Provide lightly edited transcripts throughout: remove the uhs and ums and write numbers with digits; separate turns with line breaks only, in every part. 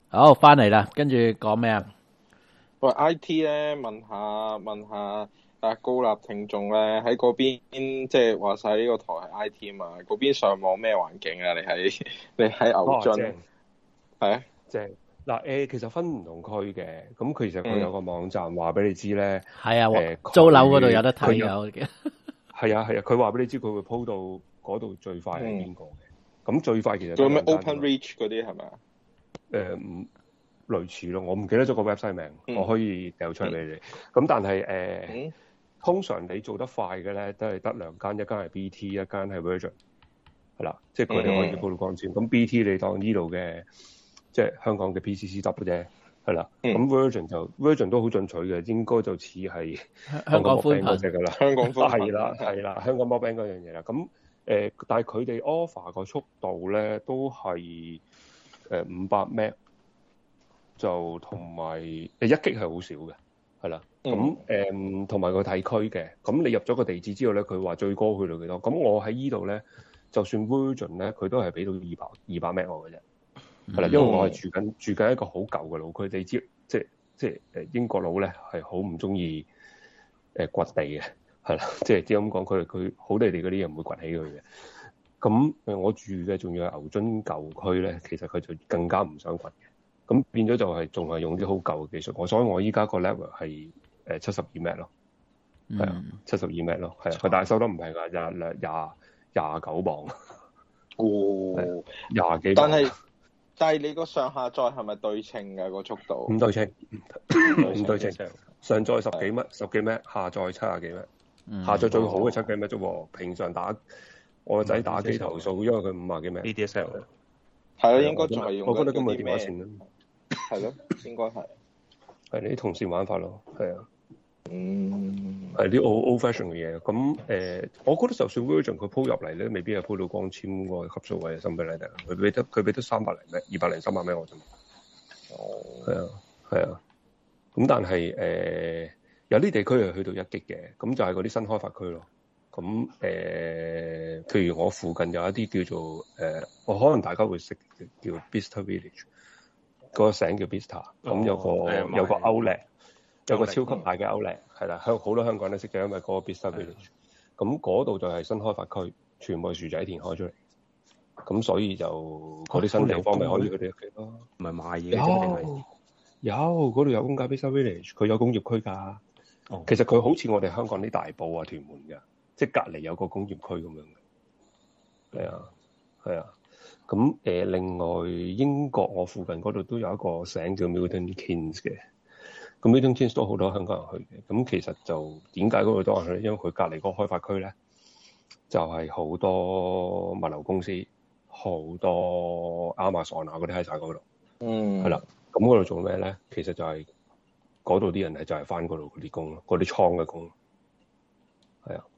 好，翻嚟啦，跟住講咩啊？
喂，I T 咧，問下高立聽眾咧，喺嗰邊即係話晒呢個台係 I T 嘛？嗰邊上網咩環境啊？你喺牛津
正
係啊？
正嗱其實分唔同區嘅，咁其實佢有個網站話俾你知咧，
係啊，租樓嗰度有得睇㗎，我記得。
係啊，佢話俾你知佢會鋪到嗰度最快係邊個嘅，咁最快其實
做咩 Open Reach 嗰啲係咪啊？
唔類似咯，我唔記得咗個 website 名，我可以掉出嚟俾你哋。咁但係通常你做得快嘅咧，都係得兩間，一間係 BT，一間係 Virgin， 係啦，即係佢哋可以鋪到光纖。咁 BT 你當呢度嘅，即係香港嘅 PCCW 啫，係啦。咁 Virgin 都好進取嘅，應該就似係
香港寬頻
嗰隻㗎啦。
香港寬頻
係啦，香港 broadband 嗰樣嘢啦。咁但係佢哋 offer 個速度咧都係500 Mbps。就同埋1 G 係好少嘅，係啦。咁同埋佢睇區嘅。咁你入咗個地址之後咧，佢話最高去到幾多？咁我喺依度咧，就算 Virgin 咧，佢都係俾到200 Mbps 我嘅啫。係啦，因為我係住緊一個好舊嘅老區，你知即係英國佬咧係好唔中意掘地嘅，係啦，即係咁講，佢好地地嗰啲嘢唔會掘起佢嘅。咁我住嘅仲要係牛津舊區咧，其實佢就更加唔想掘嘅。咁變咗就係仲係用啲好舊嘅技術，所以我依家個 level 係72 Mbps 咯，係啊，72 Mbps咯，係啊，佢但係收得唔平㗎，29磅，
哦
，20幾磅。
但係你個上下載係咪對稱㗎個速度？
唔對稱，唔對稱，上載10幾Mbps，下載70幾Mbps，下載最好嘅7幾Mbps啫喎。平常我個仔打機投訴，因為佢50幾Mbps。
ADSL
係咯，應該仲係用。
我覺得今日電話線啦。
係咯，應該係。
係你啲同事玩法咯，係啊。係啲 old fashion 嘅嘢。咁我覺得就算 Virgin 佢鋪入嚟咧，未必係鋪到光纖個級數位心俾你哋。佢俾得300零咩，200零300咩我啫嘛。哦。係啊。咁但係有啲地區係去到1 G 嘅，咁就係嗰啲新開發區咯。咁譬如我附近有一啲叫做我可能大家會識叫 Bicester Village。個省叫 Bicester，咁有個 Outlet，有個超級大嘅 Outlet，係啦，好多香港人都識嘅，因為嗰個 Bicester Village，咁嗰度就係新開發區，全部係薯仔田開出嚟，咁所以就嗰啲新地方咪可以佢哋屋企咯，
唔係賣嘢
有嗰度有公價 Bicester Village，佢有工業區㗎，其實佢好似我哋香港啲大埔啊、屯門㗎，即係隔離有個工業區咁樣嘅，係啊。咁另外英國我附近嗰度都有一個省叫 Milton Keynes 嘅，咁 Milton Keynes 都好多香港人去嘅。咁其實就點解嗰度多人去咧？因為佢隔離嗰個開發區咧，就係好多物流公司，好多 Amazon 啊嗰啲喺晒嗰度。係啦。咁嗰度做咩咧？其實就係嗰度啲人就係翻嗰度嗰啲工咯，嗰啲倉嘅工。係啊。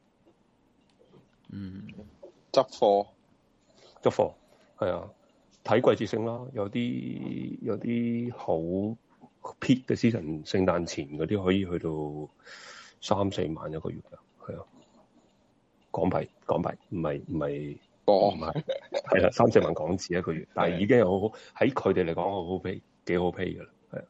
執貨。
係啊，睇季節性啦，有啲好 peak 嘅 season，聖誕前嗰啲可以去到3-4萬一個月㗎，係啊，港幣唔係，係啦，3-4萬港紙一個月，但係已經係好喺佢哋嚟講好好 pay，幾好 pay 㗎啦，係啊，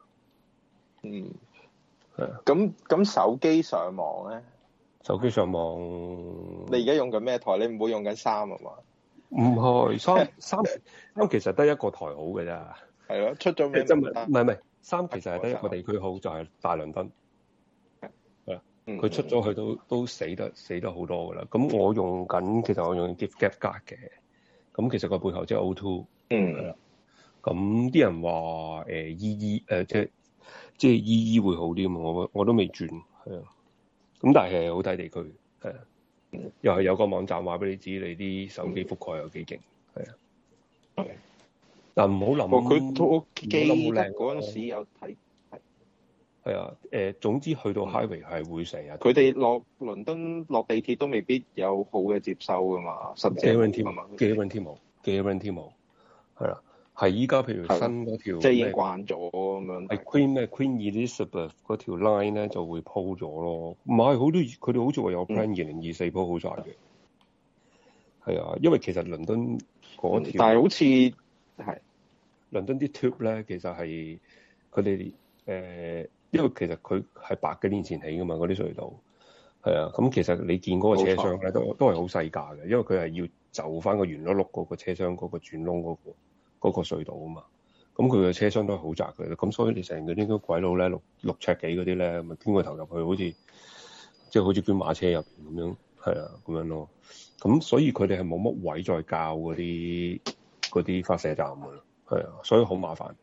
係啊。
咁手機上網咧？
手機上網，
你而家用緊咩台？你唔會用緊3啊嘛？
唔係三其實得一個台好嘅咋，
係咯，出咗名
真唔係3其實係得一個地區好，就係大倫敦，係啦，佢出咗去都死得好多噶啦。咁我用緊，其實我用 Gift Gap 卡嘅，咁其實個背後即係 O2，係啦。咁啲人話EE 即係 EE 會好啲嘛，我都未轉，係啊。咁但係好睇地區，係啊。又係有個網站話俾你知，你啲手機覆蓋有幾勁，係啊。但唔好諗，
佢都記得嗰陣時有睇，
係啊。總之去到 highway 係會成日。
佢哋落倫敦落地鐵都未必有好嘅接收噶嘛，實際。
Guarantee 冇，係啦。係依家譬如新嗰條，
即係已經慣咗咁樣。
係 Queen Elizabeth 嗰條 line 咧就會鋪咗咯。唔係好多，佢哋好似話有 plan 2024鋪好晒嘅。係啊，因為其實倫敦嗰條，
但係好似係
倫敦啲 tube 咧，其實係佢哋因為其實佢係百幾年前起噶嘛，嗰啲隧道係啊。咁其實你見嗰個車廂咧，都係好細架嘅，因為佢係要就翻個圓碌碌嗰個車廂嗰個轉窿嗰個隧道啊嘛。咁佢嘅車廂都係好窄嘅，咁所以你成個呢個鬼佬咧六尺幾嗰啲咧，咪捐個頭入去，好似即係好似捐馬車入邊咁樣，係啊咁樣咯。咁所以佢哋係冇乜位再校嗰啲發射站嘅，係啊，所以好麻煩。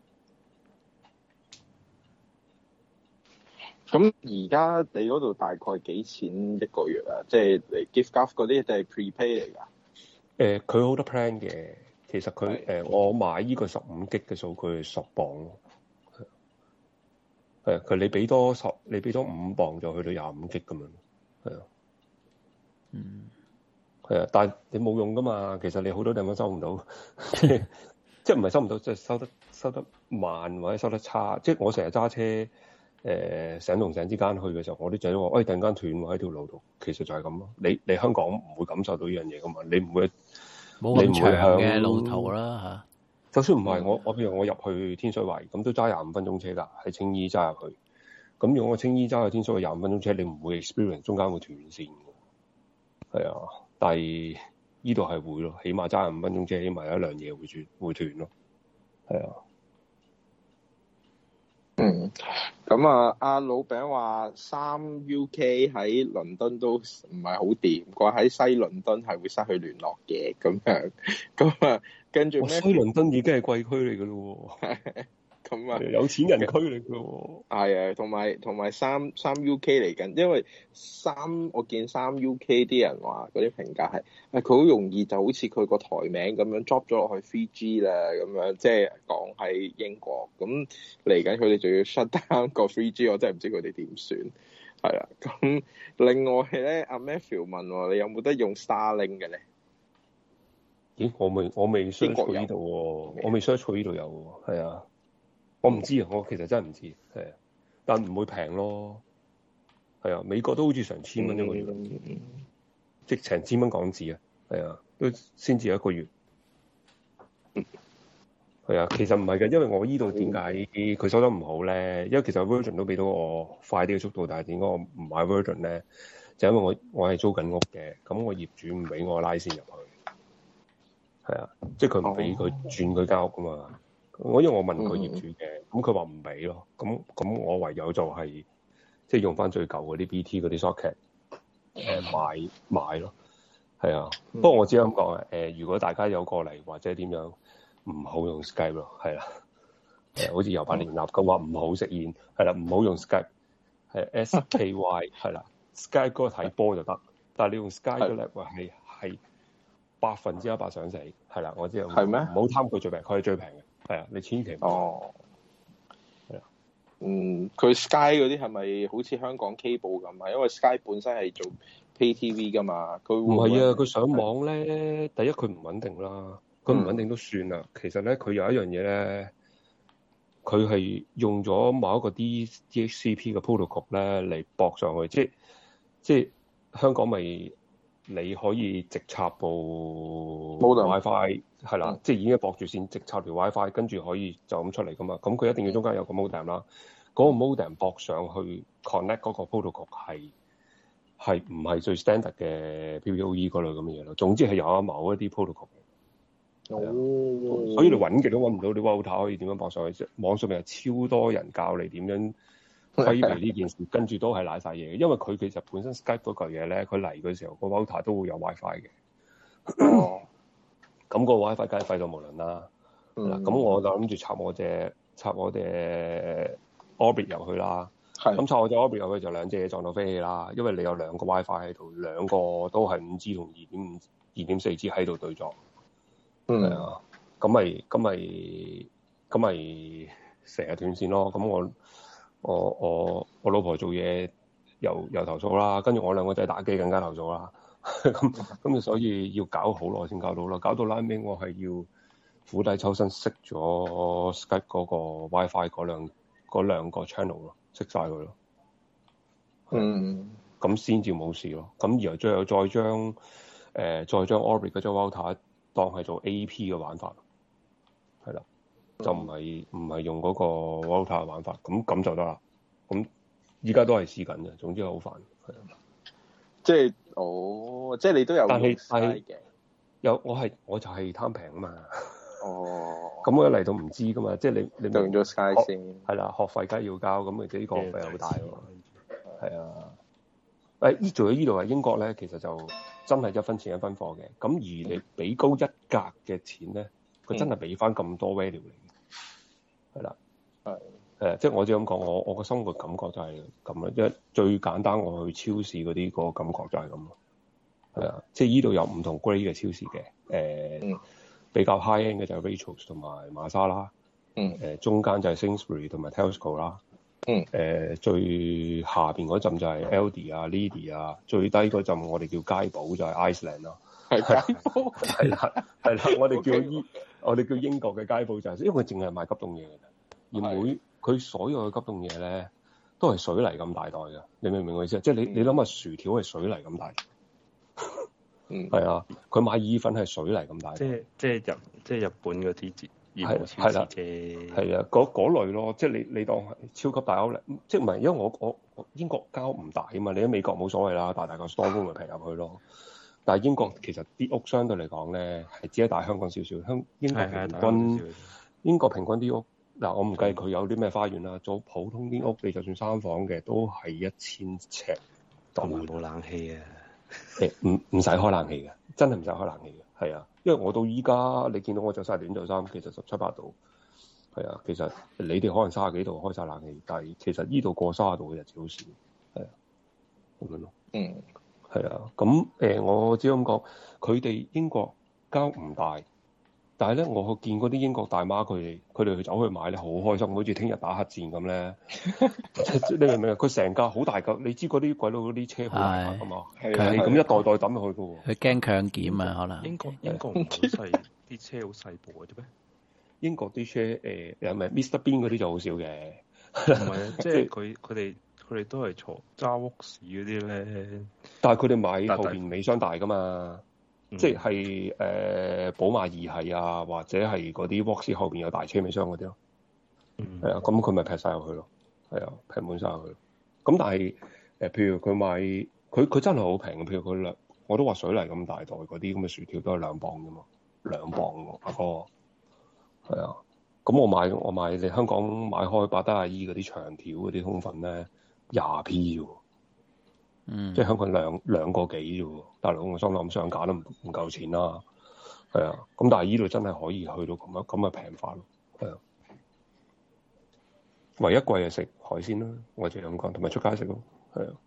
咁而家你嗰度大概幾錢一個月啊？即係你 gift card 嗰啲定係 prepay 嚟㗎？
佢好多 plan 嘅。其實佢我買呢個15 G 嘅數據係10磅咯。係啊，佢你俾多5磅就去到25 G 咁樣。係啊。係啊，但係你冇用噶嘛。其實你好多地方收唔到，即係唔係收唔到，即係收得慢或者收得差。即係我成日揸車。省同省之間去嘅時候，我啲仔都話：，突然間斷喎喺條路度。其實就係咁咯。你香港唔會感受到呢樣嘢噶嘛？你唔會
冇咁長嘅路途啦嚇。
就算唔係我譬如我入去天水圍，咁都揸25分鐘車㗎，喺青衣揸入去。咁如果我青衣揸去天水圍25分鐘車，你唔會 experience 中間會斷線㗎。係啊，但係呢度係會咯，起碼揸25分鐘車，起碼有一兩嘢會斷咯。係啊。
咁啊，阿老餅話3 UK 喺倫敦都唔係好掂，佢喺西倫敦係會失去聯絡嘅咁樣。咁啊，跟住咩？
西倫敦已經係貴區嚟㗎咯喎。
咁啊，
有錢人區嚟㗎喎。
係啊，同埋3 UK 嚟緊，因為我見3 UK 啲人話嗰啲評價係佢好容易就好似佢個台名咁樣 drop 咗落去 3G 啦咁樣，即係講喺英國咁嚟緊，佢哋仲要 shut down 個 3G， 我真係唔知佢哋點算。係啦，咁另外咧，阿 Matthew 問你有冇得用 Starlink 嘅咧？
咦，我未 search 過呢度喎，我未 search 過呢度有喎，係啊。我唔知啊，我其實真係唔知，係啊，但唔會平咯，係啊，美國都好似成1000蚊一個月，即係成1000蚊港紙啊，係啊，都先至一個月，係啊，其實唔係嘅，因為我依度點解佢收得唔好咧？因為其實 Virgin 都俾到我快啲嘅速度，但係點解我唔買 Virgin 咧？就因為我係租緊屋嘅，咁我業主唔俾我拉線入去，係啊，即係佢唔俾佢轉佢間屋噶嘛。因為我問佢業主嘅，咁佢話唔俾咯，咁我唯有就係即係用翻最舊嗰啲 BT 嗰啲 socket 買咯，係啊。不過我只係咁講啊，如果大家有過嚟或者點樣，唔好用 Skype 咯，係啦，好似18年立咁話唔好食煙，係啦，唔好用 Skype， 係 SKY 係啦，Skype 嗰個睇波就得，但係你用 Skype 嘅咧係100%想死，係啦，我知係咩？唔好貪佢最平，佢係最平嘅。係啊，你千祈唔好。係啊，
佢 Sky 嗰啲係咪好似香港 cable 咁啊？因為 Sky 本身係做 Pay TV 噶嘛，佢
唔係啊，佢上網咧，第一佢唔穩定啦，佢唔穩定都算啦。其實咧，佢有一樣嘢咧，佢係用咗某一個 DHCP 嘅 protocol 咧嚟駁上去，即係香港咪你可以直插部 WiFi 係啦，即係已經駁住線，直插條 WiFi， 跟住可以就咁出嚟噶嘛。咁佢一定要中間有個 modem 啦，嗰個 modem 駁上去 connect 嗰個 protocol 係唔係最 standard 嘅 PPOE 嗰類咁嘅嘢咯？總之係有某一啲 protocol。所以你揾極都揾唔到你 router 可以點樣駁上去啫？網上面係超多人教你點樣規避呢件事，跟住都係賴晒嘢嘅。因為佢其實本身 Skype 嗰嚿嘢咧，佢嚟嘅時候個 router 都會有 WiFi 嘅。咁個 WiFi 梗係廢到無論啦。咁我就諗住插我隻 Orbit 入去啦。咁插我隻 Orbit 入去就兩隻嘢撞到飛起啦。因為你有兩個 WiFi 喺度，兩個都係5G 同2.4G 喺度對撞。係啊，咁咪成日斷線咯。咁我老婆做嘢又投訴啦，跟住我兩個仔打機更加投訴啦。咁所以要搞好耐先搞到啦，搞到拉尾我係要釜底抽薪熄咗 Skype 嗰個 WiFi 嗰兩個 channel 咯，熄晒佢咯。咁先至冇事咯。咁然後最後再將 Orbit 嗰張 router 當係做 AP 嘅玩法，係啦。 就唔係用嗰個 Volta 嘅玩法，咁就得啦。咁依家都係試緊嘅，總之好煩。係啊，
即係即係你都有用 Sky 嘅。
我就係貪平啊嘛。
哦。
咁我一嚟到唔知噶嘛，即係你
用咗 Sky 先。係
啦，學費梗係要交，咁呢個學費好大喎。係啊。做咗呢度喺英國咧，其實就真係一分錢一分貨嘅。咁而你俾高一格嘅錢咧，佢真係俾翻咁多 value 嚟。係啦。即係我只咁講，我個生活感覺就係咁啦。因為最簡單，我去超市嗰啲個感覺就係咁咯。係啊，即係呢度有唔同 grade 嘅超市嘅。比較 high end 嘅就係 Waitrose 同埋瑪莎啦。中間就係 Sainsbury 同埋 Tesco 啦。最下邊嗰陣就係 Aldi 啊、Lidl 啊，最低嗰陣我哋叫街寶就係 Iceland 啦。
係街寶。
係啦，我哋叫英國嘅街寶就係，因為佢淨係賣急凍嘢嘅，而佢所有嘅急凍嘢咧都係水泥咁大袋嘅，你明唔明我意思啊？即係你諗下薯條係水泥咁大。係啊，佢買意粉係水泥咁大。
即係日本嗰啲超市啫。
係啊，嗰類咯，即係你當係超級大歐力，即係唔係？因為我英國交唔大啊嘛，你喺美國冇所謂啦，大個 store room 咪平入去咯。但係英國其實啲屋相對嚟講咧係只係大香港少少，英國平均啲屋嗱，我唔計佢有啲咩花園啦，做普通啲屋，你就算3房嘅都係1000尺，
同埋冇冷氣啊。
唔使開冷氣嘅，真係唔使開冷氣嘅，係啊，因為我到依家你見到我着晒短袖衫，其實17、8度，係啊，其實你哋可能30幾度開晒冷氣，但係其實呢度過30度嘅日子好少，係啊，咁樣咯，係啊，咁我只咁講，佢哋英國交唔大，但係咧我見嗰啲英國大媽佢哋去走去買咧，好開心，好似聽日打黑戰咁咧。你明唔明啊？佢成架好大架，你知嗰啲鬼佬嗰啲車好大架㗎嘛？係咁一袋袋抌入去㗎喎。
佢驚強檢啊，可能。
英國唔好細，啲車好細部嘅啫咩？
英國啲車有咪 Mr Bean 嗰啲就好少嘅。
唔係啊，即係佢哋都係揸屋士嗰啲咧。
但係佢哋買後邊尾箱大㗎嘛。即係寶馬2系啊，或者係嗰啲 Vauxhall 後邊有大車尾箱嗰啲咯。係啊，咁佢咪劈晒入去咯。係啊，劈滿晒入去。咁但係譬如佢買佢真係好平嘅，譬如佢我都話水泥咁大袋嗰啲咁嘅薯條都係2磅啫嘛，2磅喎，阿哥。係啊，咁我買你香港買開百德阿姨嗰啲長條嗰啲通粉咧20p 喎。即係香港兩個幾啫喎，大佬我心諗上架都唔夠錢啦，係啊，咁但係依度真係可以去到咁嘅平法咯，係啊，唯一貴係食海鮮啦，我就咁講，同埋出街食咯，係啊。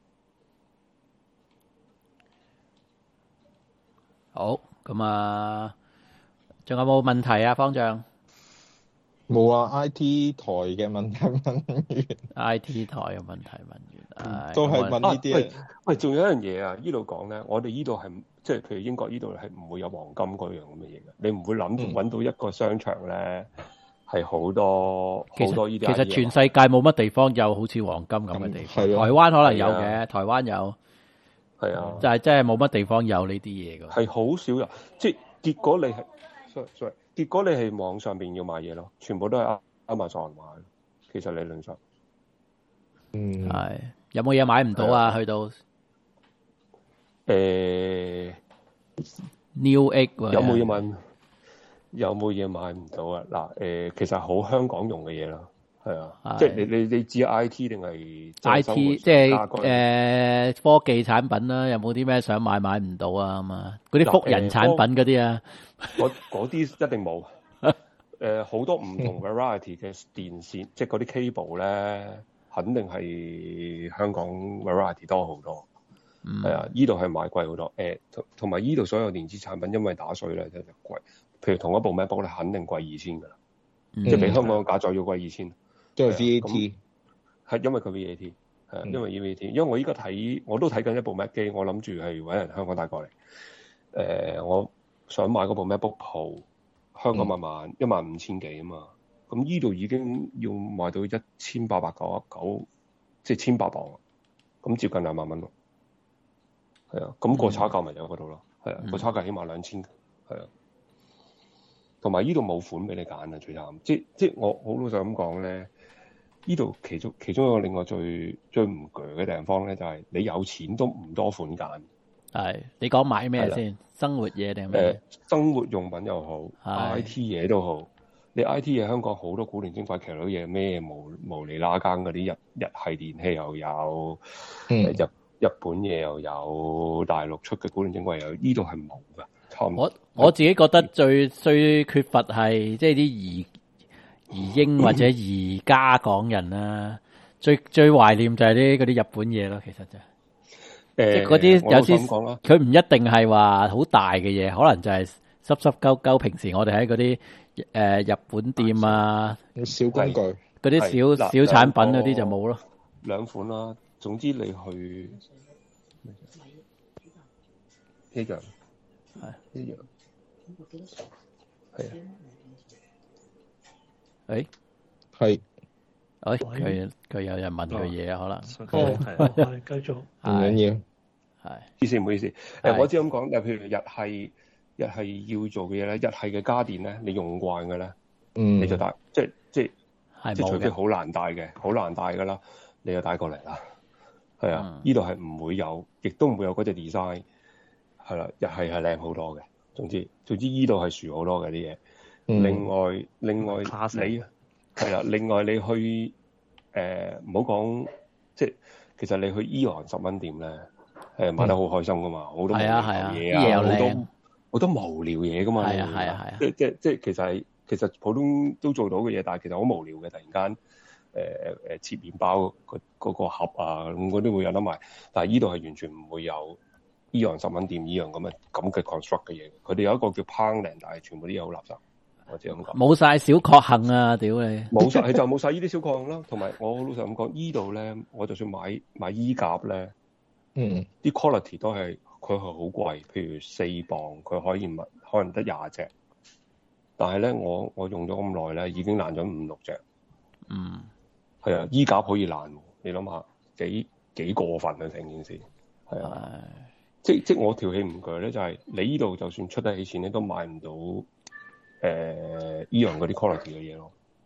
好，咁啊，仲有冇問題啊，方丈？
冇啊 ！IT 台嘅問題問完
，IT 台嘅問題問完，
都係問呢啲。
喂，仲有一樣嘢啊！依度講咧，我哋依度係即係譬如英國依度係唔會有黃金嗰樣咁嘅嘢嘅，你唔會揾到一個商場咧係好多呢啲。
其實全世界冇乜地方有好似黃金咁嘅地方，台灣可能有嘅，台灣有，
係啊，
就係真係冇乜地方有呢啲嘢㗎。
係好少有，即係結果你係 sorry。結果你係網上邊要買嘢咯，全部都係Amazon買。其實理論上，
係有冇嘢買唔到啊？去到Newegg
有冇嘢買唔到啊？嗱其實好香港用嘅嘢啦，係啊，即係你知 I T 定係
I T 即係科技產品啦，有冇啲咩想買唔到啊？咁啊，嗰啲福人產品嗰啲啊。
嗰啲一定冇，好多唔同 variety 嘅電線，即係嗰啲 cable 咧，肯定係香港 variety 多好多。係啊，依度係買貴好多。同埋依度所有電子產品，因為打稅咧，真係貴。譬如同一部 MacBook 咧，肯定貴2000㗎啦，即係比香港嘅假再要貴2000。
即係 VAT，
係因為佢 VAT， 係因為 VAT。因為我依家我都睇緊一部 Mac 機，我諗住係揾人香港帶過嚟。我想買嗰部 MacBook Pro， 香港15000幾啊嘛，咁依度已經要賣到1899，即係1800磅，咁接近2萬蚊咯。係啊，咁個差價咪有嗰度咯，係啊，個差價起碼2000，係啊。 同埋呢度冇款俾你揀啊，最慘。即我好老實咁講咧，呢度其中一個另外最唔鋸嘅地方咧，就係你有錢都唔多款揀。
係你講買咩先？生活嘢定係咩？
生活用品又好，IT 嘢都好。你 IT 嘢香港好多古靈精怪、奇佬嘢，咩無厘拉更嗰啲日系電器又有，日本嘢又有，大陸出嘅古靈精怪又有，呢度係冇噶。
我自己覺得最缺乏係即係啲移英或者移加港人啦，最懷念就係嗰啲日本嘢咯，其實就即係嗰啲有啲佢唔一定係話好大嘅嘢，可能就係濕濕鳩鳩。平時我哋喺嗰啲日本店啊，
小工具
嗰啲小產品嗰啲就冇咯。
兩款啦，總之你去一樣係一樣係啊。
係
佢有人問佢嘢可能
係繼續
唔緊要
係唔好意思我只咁講，譬如日系要做嘅嘢咧，日系嘅家電咧，你用慣嘅咧，你就帶即除非好難帶嘅，好難帶噶啦，你就帶過嚟啦。係啊，呢度係唔會有，亦都唔會有嗰隻 design。係啦，日系係靚好多嘅。總之呢度係殊好多嘅啲嘢。另外你係啦，另外你去唔好講，即其實你去AEON 10蚊店咧，買得好開心噶嘛，好多無聊嘢啊，好多無聊嘢噶嘛，係啊，即其實普通都做到嘅嘢，但係其實好無聊嘅，突然間切麵包嗰個盒啊，咁嗰啲會有得賣，但係呢度係完全唔會有AEON 10蚊店呢樣咁嘅 construct 嘅嘢，佢哋有一個叫 Poundland，但係全部啲嘢好垃圾。
冇晒小確幸啊！屌你，
冇晒就冇晒呢啲小確幸啦。同埋我好老實咁講，呢度咧，我就算買衣夾咧，啲 quality 都係佢係好貴。譬如4磅，佢可能得20隻，但係咧我用咗咁耐咧，已經爛咗5-6隻。係啊，衣夾可以爛，你諗下幾過分啊！成件事係啊，即我條氣唔鋸咧，就係你呢度就算出得起錢咧，都買唔到。依樣嗰啲 quality 嘅嘢咯，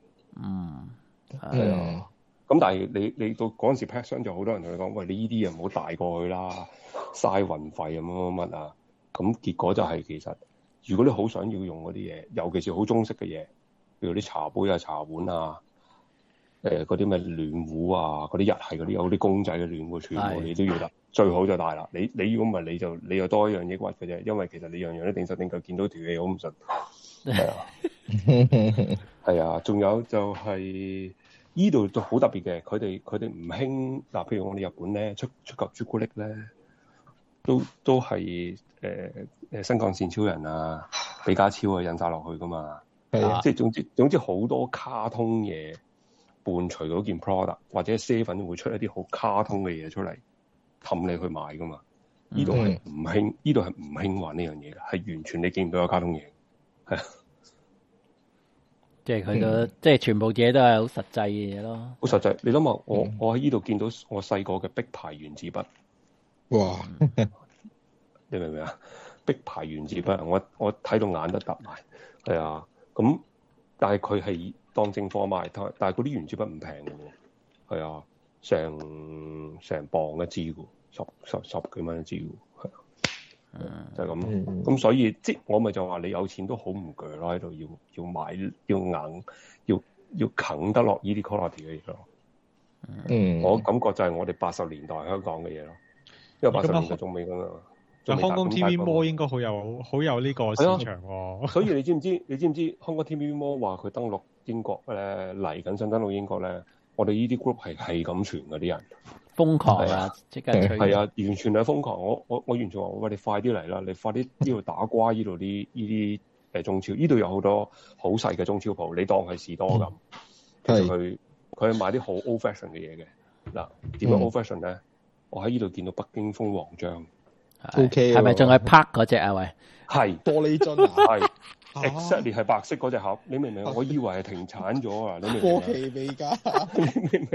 係啊，咁但係你到嗰陣時 pack 箱就好多人同你講，喂，你呢啲嘢唔好帶過去啦，嘥運費咁乜啊，咁結果就係其實如果你好想要用嗰啲嘢，尤其是好中式嘅嘢，譬如啲茶杯啊、茶碗啊，嗰啲咩暖壺啊，嗰啲日系嗰啲有啲公仔嘅暖壺，全部你都要得，最好就帶啦。你如果唔係你又多一樣抑鬱嘅啫，因為其實你樣樣都定手定腳，見到條氣好唔順。係啊，係啊，仲有就係呢度就好特別嘅，佢哋唔興嗱，譬如我哋日本咧出嚿朱古力咧，都係新幹線超人啊、比加超啊印晒落去噶嘛，係啊，即係總之好多卡通嘢伴隨嗰件 product， 或者 7-Eleven 會出一啲好卡通嘅嘢出嚟氹你去買噶嘛，呢度係唔興，呢度係唔興玩呢樣嘢嘅，係完全你見唔到有卡通嘢。係啊，
即係佢都即係全部嘢都係好實際嘅嘢咯。
好實際，你諗下，我喺呢度見到我細個嘅壁牌原子筆，哇！你明唔明啊？壁牌原子筆，我睇到眼都凸埋。係啊，咁但係佢係當正貨賣，但係嗰啲原子筆唔平嘅喎。係啊，成磅一支嘅，十幾蚊一支嘅。就係咁，咁所以即我咪就話你有錢都好唔鋸咯，喺度要買要硬要啃得落呢啲 quality 嘅嘢咯。我感覺就係我哋80年代香港嘅嘢咯，因為80年代仲未咁啊。
香港 TV Mall 應該好有呢個市場喎。
所以你知唔知香港 TV Mall 話佢登陸英國嚟緊想登陸英國咧？我哋呢啲 group 係咁傳嗰啲人。
瘋狂啊！即刻
係啊，完全係瘋狂。我完全話：喂，你快啲嚟啦！你快啲呢度打瓜呢度啲中超，呢度有好多好細嘅中超鋪，你當係士多咁。佢賣啲好 old fashion 嘅嘢嘅。嗱，點樣 old fashion 咧？我喺呢度見到北京蜂王漿。
OK，
係咪仲係拍嗰隻啊？喂，
係
玻璃樽啊！
係 exactly 係白色嗰隻盒，你明唔明？我以為係停產咗啊！你明唔明？
過期未㗎？
你明唔明？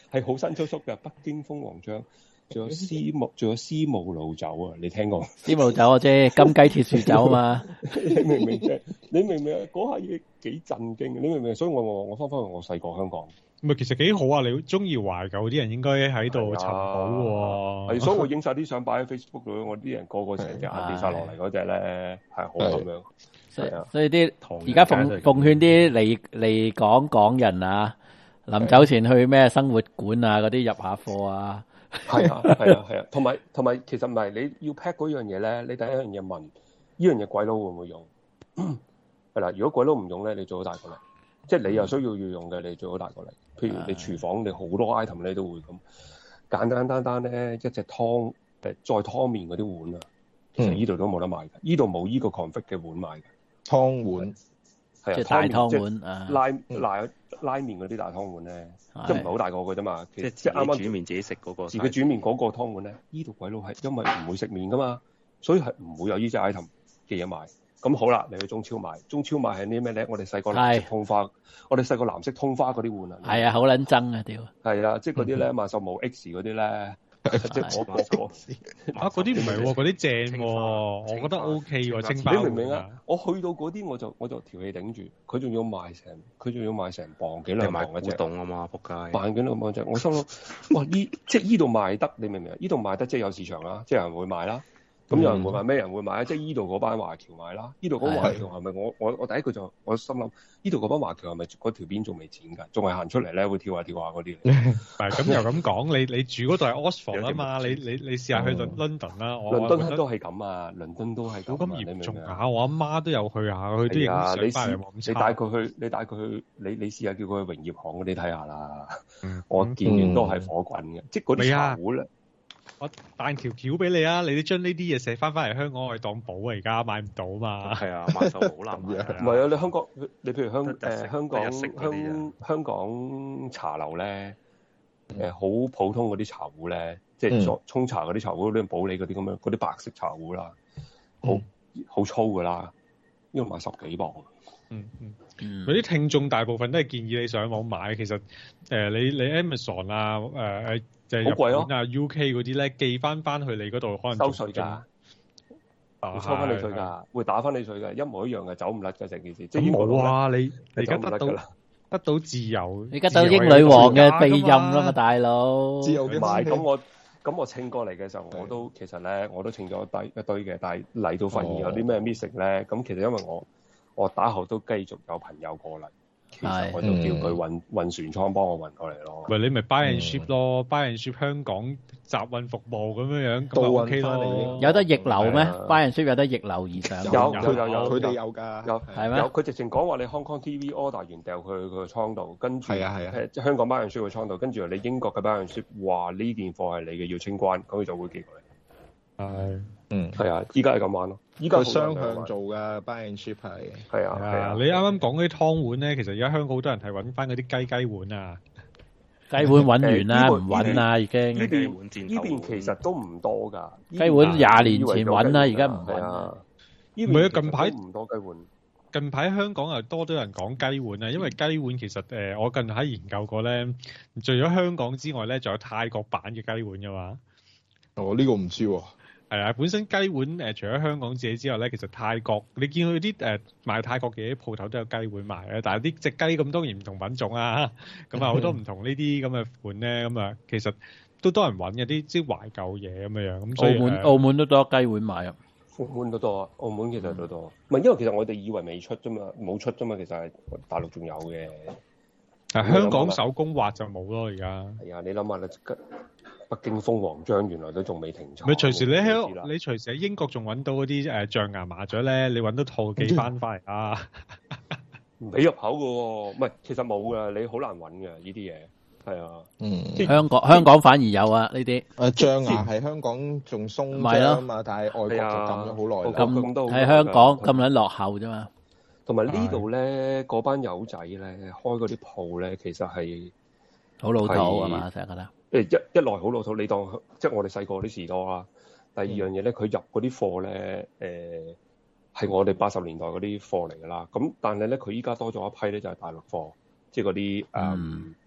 係好新速嘅北京蜂王漿，仲有絲毛老酒啊！你聽過？
絲毛酒啊，即係金雞鐵樹酒啊嘛！
你明唔明啫？你明唔明啊？嗰下嘢幾震驚，你明唔明？所以我翻返去我細個香港。
唔係，其實幾好啊！你中意懷舊啲人應該喺度尋寶喎。
係，所以我影晒啲相擺喺 Facebook 度，我啲人個個成隻眼跌晒落嚟嗰隻咧，係好咁樣。
所以啲而家奉勸啲嚟港人啊，臨走前去咩生活館啊嗰啲入下貨啊。
係啊，同埋其實唔係你要 pack 嗰樣嘢咧，你第一樣嘢問呢樣嘢鬼佬會唔會用？係啦，如果鬼佬唔用咧，你最好帶過嚟。即係你又需要用嘅，你最好帶過嚟。譬如你廚房你好多 item 你都會咁簡單咧，一隻湯再湯麵嗰啲碗啊，其實呢度都冇得賣嘅，呢度冇呢個 config 嘅碗賣嘅。
湯碗
係啊，
即係大湯碗啊，
拉麵嗰啲大湯碗咧，即係唔係好大個嘅啫嘛。
即係
啱啱
煮麵自己食嗰個，
自己煮麵嗰個湯碗咧，呢度鬼佬係因為唔會食麵噶嘛，所以係唔會有呢隻 item 嘅嘢賣。咁好啦，你去中超買係啲咩咧？我哋細個藍色通花，嗰啲碗啊。係
啊，好撚憎啊屌！
係啊，即係嗰啲咧萬壽無 X 嗰啲咧，即係我
嗰啲唔係喎，嗰啲正喎，我覺得 OK 喎，清包。
你明唔明啊？我去到嗰啲我就條氣頂住，佢仲要賣成磅幾兩磅嘅啫。
凍啊嘛，仆街！
磅幾兩磅啫，我心諗哇！即係依度賣得，你明唔明啊？依度賣得即係有市場啦，即係有人會買啦。咁有人會買咩人會買啊？即係依度嗰班華僑買啦。依度嗰華僑係咪我第一句就我心諗，依度嗰班華僑係咪嗰條邊仲未剪㗎？仲係行出嚟咧會跳下嗰啲。
係咁又咁講，你住嗰度係 Oxford 啊嘛？你試下去London 啦。
倫敦都係咁啊，倫敦都係咁。
好咁嚴重啊！我阿媽都有去下，佢都影相翻嚟冇咁差。
你帶佢去，你試下叫佢去榮業行嗰啲睇下啦。我見完都係火滾嘅，即係嗰啲茶壺咧。
我彈條橋俾你啊！你都將呢啲嘢寫翻嚟香港去當寶啊！而家買唔到嘛？
係啊，買手好難買。
唔係啊，你香港，你譬如香港茶樓咧，好普通嗰啲茶壺咧，即係沖茶嗰啲茶壺，啲保利嗰啲咁樣，嗰啲白色茶壺啦，好粗噶啦，呢度賣10幾磅。
嗰啲聽眾大部分都係建議你上網買，其實你 Amazon 啊就係日本啊 UK 嗰啲咧寄翻去你嗰度可能
收稅㗎，會抽翻你稅㗎，會打翻你稅㗎，一模一樣嘅，走唔甩嘅成件事。
咁冇啊！你而家得到自由，
你而家得到英女王嘅庇蔭啦嘛，大佬。
自由嘅買咁我稱過嚟嘅時候，其實咧我都稱咗一堆嘅，但係嚟到發現有啲咩 missing 咧，咁其實因為我打後都繼續有朋友過嚟。其實我就叫佢運船艙幫我運過嚟咯。
喂，你咪 buy and ship 咯，buy and ship 香港集運服務咁樣咁咪 OK 咯。
有得逆流咩？buy and ship 有得逆流而上。
有，
佢哋有㗎。
有
係咩？
有，佢直情講話你 Hong Kong TV order 完掉去佢個倉度，跟住香港 buy and ship 個倉度，跟住你英國嘅 buy and ship 話呢件貨係你嘅要清關，咁佢就會寄過嚟。係啊，依家係咁玩咯。依家
佢雙向做㗎 buy and ship 係
啊。
你啱啱講嗰啲湯碗咧，其實而家香港好多人係揾翻嗰啲雞碗啊，
雞碗揾完啦，唔揾啦已經。
呢邊其實都唔多㗎。
雞碗20年前揾啦，而家唔揾啊。
唔係啊，近排
唔多雞碗。
近排香港又多人講雞碗啊，因為雞碗其實我近排研究過咧，除咗香港之外咧，仲有泰國版嘅雞碗㗎嘛。
呢個唔知喎。
係啊，本身雞碗除咗香港自己之外咧，其實泰國你見佢啲賣泰國嘅啲鋪頭都有雞碗賣嘅，但係啲隻雞咁當然唔同品種啊，咁啊好多唔同呢啲咁嘅款咧，咁啊其實都多人揾嘅啲即係懷舊嘢咁樣，咁所以
澳門都多雞碗賣啊，
澳門都多，澳門其實都多，唔係因為其實我哋以為未出啫嘛，冇出啫嘛，其實係大陸仲有嘅。
香港手工畫就冇咯，而家。
係啊，你諗下啦，北京蜂王漿原來都仲未停產。
咪隨時你隨時喺英國仲揾到嗰啲象牙麻雀咧，你揾到套寄翻嚟啊！
唔俾入口嘅喎，唔係其實冇㗎，你好難揾嘅呢啲嘢。係啊，
香港反而有啊呢啲。
象牙係香港仲鬆張啊嘛，但係外國就禁咗好耐。
咁都
喺香港咁撚落後啫嘛。
同埋呢度咧，嗰班友仔咧開嗰啲鋪咧，其實係
好老土係嘛？成日覺得。
一來好老土，你當即係我哋細個啲士多啦。第二樣嘢咧，佢入嗰啲貨咧，係我哋80年代嗰啲貨嚟㗎啦。咁但係咧，佢依家多咗一批咧，就係大陸貨，即係嗰啲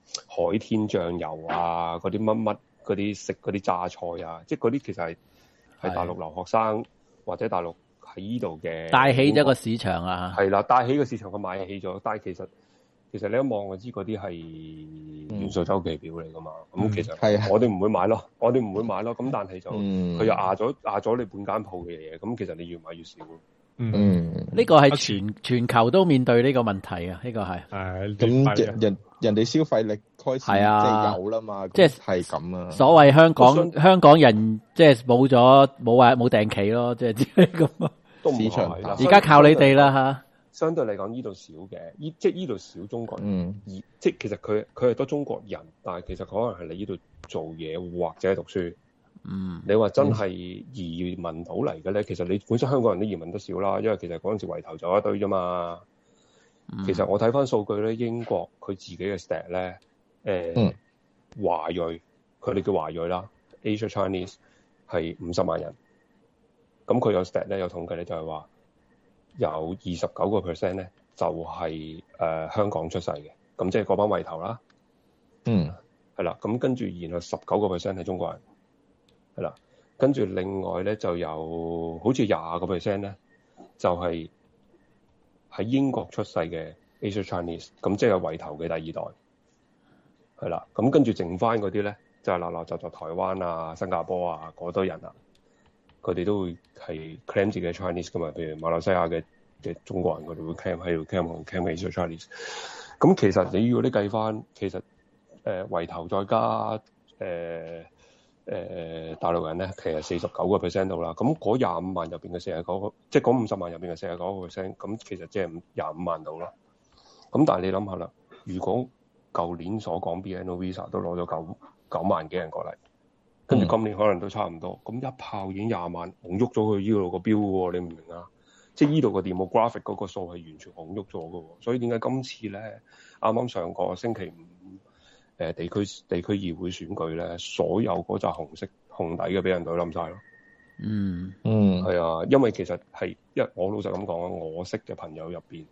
海天醬油啊，嗰啲乜乜嗰啲食嗰啲榨菜啊，即係嗰啲其實係大陸留學生或者大陸喺依度嘅
帶起咗個市場啊，
係啦，帶起個市場佢買起咗，但係其實你一望就知嗰啲係元素周期表嚟噶嘛，咁其實我哋唔會買咯，咁但係就佢又壓咗你半間鋪嘅嘢，咁其實你越買越少。
呢個係全球都面對呢個問題啊，呢個係。
咁人哋消費力開始即係有啦嘛，即係咁啊。
所謂香港人即係冇訂企咯，即係只係咁。
市場
而家靠你哋啦嚇。
相對嚟講，呢度少嘅，即係呢度少中國人，即係其實佢係多中國人，但係其實可能係你呢度做嘢或者讀書。你話真係移民到嚟嘅咧，其實你本身香港人都移民得少啦，因為其實嗰陣時圍頭就一堆啫嘛。其實我睇翻數據咧，英國佢自己嘅 stat 咧，華裔佢哋叫華裔啦 ，Asia Chinese 係50萬人。咁佢有 stat 咧，有統計咧，就係話有29% 咧，就係香港出世嘅，咁即係嗰班圍頭啦。係啦，咁跟住然後19% 係中國人。係啦，跟住另外咧就有好似20% 咧，就係喺英國出世嘅 Asia Chinese， 咁即係圍頭嘅第二代。係啦，咁跟住剩翻嗰啲咧，就係嗱就台灣啊、新加坡啊嗰堆人啊，佢哋都會係 claim 自己嘅 Chinese 噶嘛，譬如馬來西亞嘅中國人，佢哋會 claim 喺度 claim Asia Chinese。咁其實你如果你計翻，其實圍頭再加大陸人咧，其實49% 到啦。咁嗰25萬入邊嘅49，即係嗰50萬入邊嘅49%，咁其實即係25萬到啦。咁但係你諗下啦，如果舊年所講 BNO Visa 都攞咗9萬幾人過嚟，跟住今年可能都差唔多，咁一炮已經20萬，拱喐咗佢依度個標喎，你唔明啊？即係依度個 demographic 嗰個數係完全拱喐咗嘅喎。所以點解今次咧，啱啱上個星期五地區議會選舉咧，所有嗰紮紅底嘅俾人隊冧晒咯。係啊，因為其實係我老實咁講啊，我識嘅朋友入邊，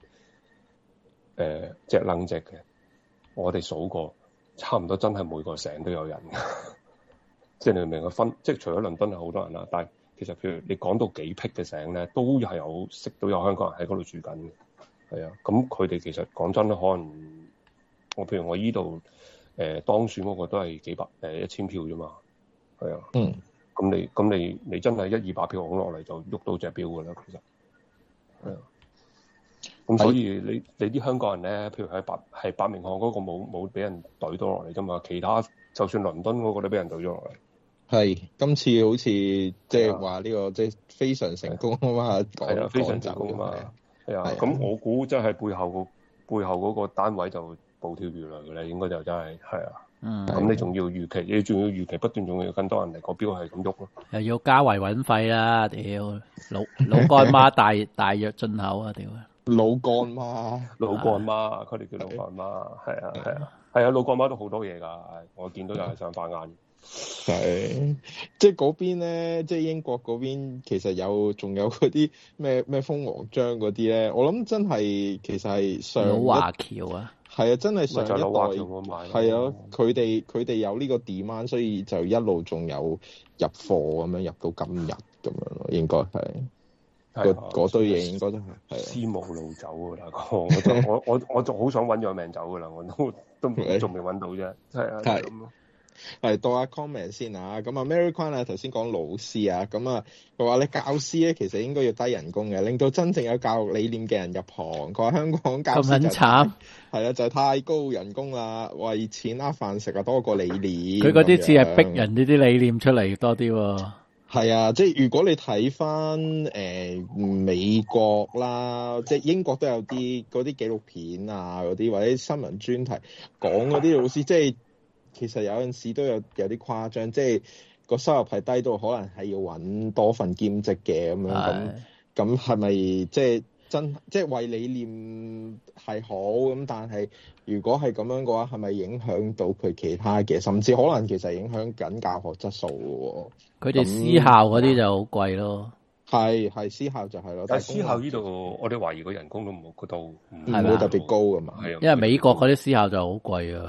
隻愣隻嘅，我哋數過，差唔多真係每個省都有人。即係你明唔明個分？即係除咗倫敦係好多人啦，但係其實譬如你講到幾僻嘅省咧，都係識到有香港人喺嗰度住緊嘅。係啊，咁佢哋其實講真咧，可能譬如我依度。當選嗰個都係幾百1000票啫嘛，係啊，咁你真係100-200票拱落嚟就喐到隻標噶啦，其實係啊，咁所以你啲香港人咧，譬如係伯明翰嗰個冇俾人懟到落嚟啫嘛，其他就算倫敦嗰個都俾人懟咗落嚟。係
今次好似即係話呢個即係非常成功啊嘛，
係啊，非常成功啊嘛，係啊，咁我估真係背後嗰個單位就暴跳如雷嘅咧，應該就真係啊。咁你仲要預期，你仲要預期不斷，仲要更多人嚟，個標係咁喐咯。又要加維穩費啦，屌老乾媽大約進口啊，屌
老乾媽，
佢哋叫老乾媽，係啊，老乾媽都好多嘢㗎，我見到又係上法眼。
係，即係嗰邊咧，即係英國嗰邊，其實仲有嗰啲咩蜂王漿嗰啲咧，我諗真係其實係上
老華僑啊。
係啊，真係上一代係啊，佢哋有呢個 demand，所以就一路仲有入貨咁樣入到今日咁樣咯，應該係嗰堆嘢應該都係
絲無路走啊，大哥！我仲好想揾咗命走噶啦，我都仲未揾到啫，係咁咯。
係到阿 comment 先啊，咁啊 Mary Kwan 啊頭先講老師啊，咁啊佢話咧教師咧其實應該要低人工嘅，令到真正有教育理念嘅人入行。佢話香港教師就慘，係啊，就係太高人工啦，為錢呃飯食啊多過理念。佢嗰啲似係逼人呢啲理念出嚟多啲喎。係啊，即係如果你睇翻美國啦，即係英國都有啲嗰啲紀錄片啊，嗰啲或者新聞專題講嗰啲老師，即係。其實有陣時都有啲誇張，即係個收入係低到可能係要揾多份兼職嘅咁樣，咁係咪即係即係為理念係好咁？但係如果係咁樣嘅話，係咪影響到佢其他嘅，甚至可能其實影響緊教學質素嘅喎？佢哋私校嗰啲就好貴咯。係私校就係咯，
但係私校呢度我哋懷疑個人工都唔會特別高㗎嘛。係啊，
因為美國嗰啲私校就好貴啊。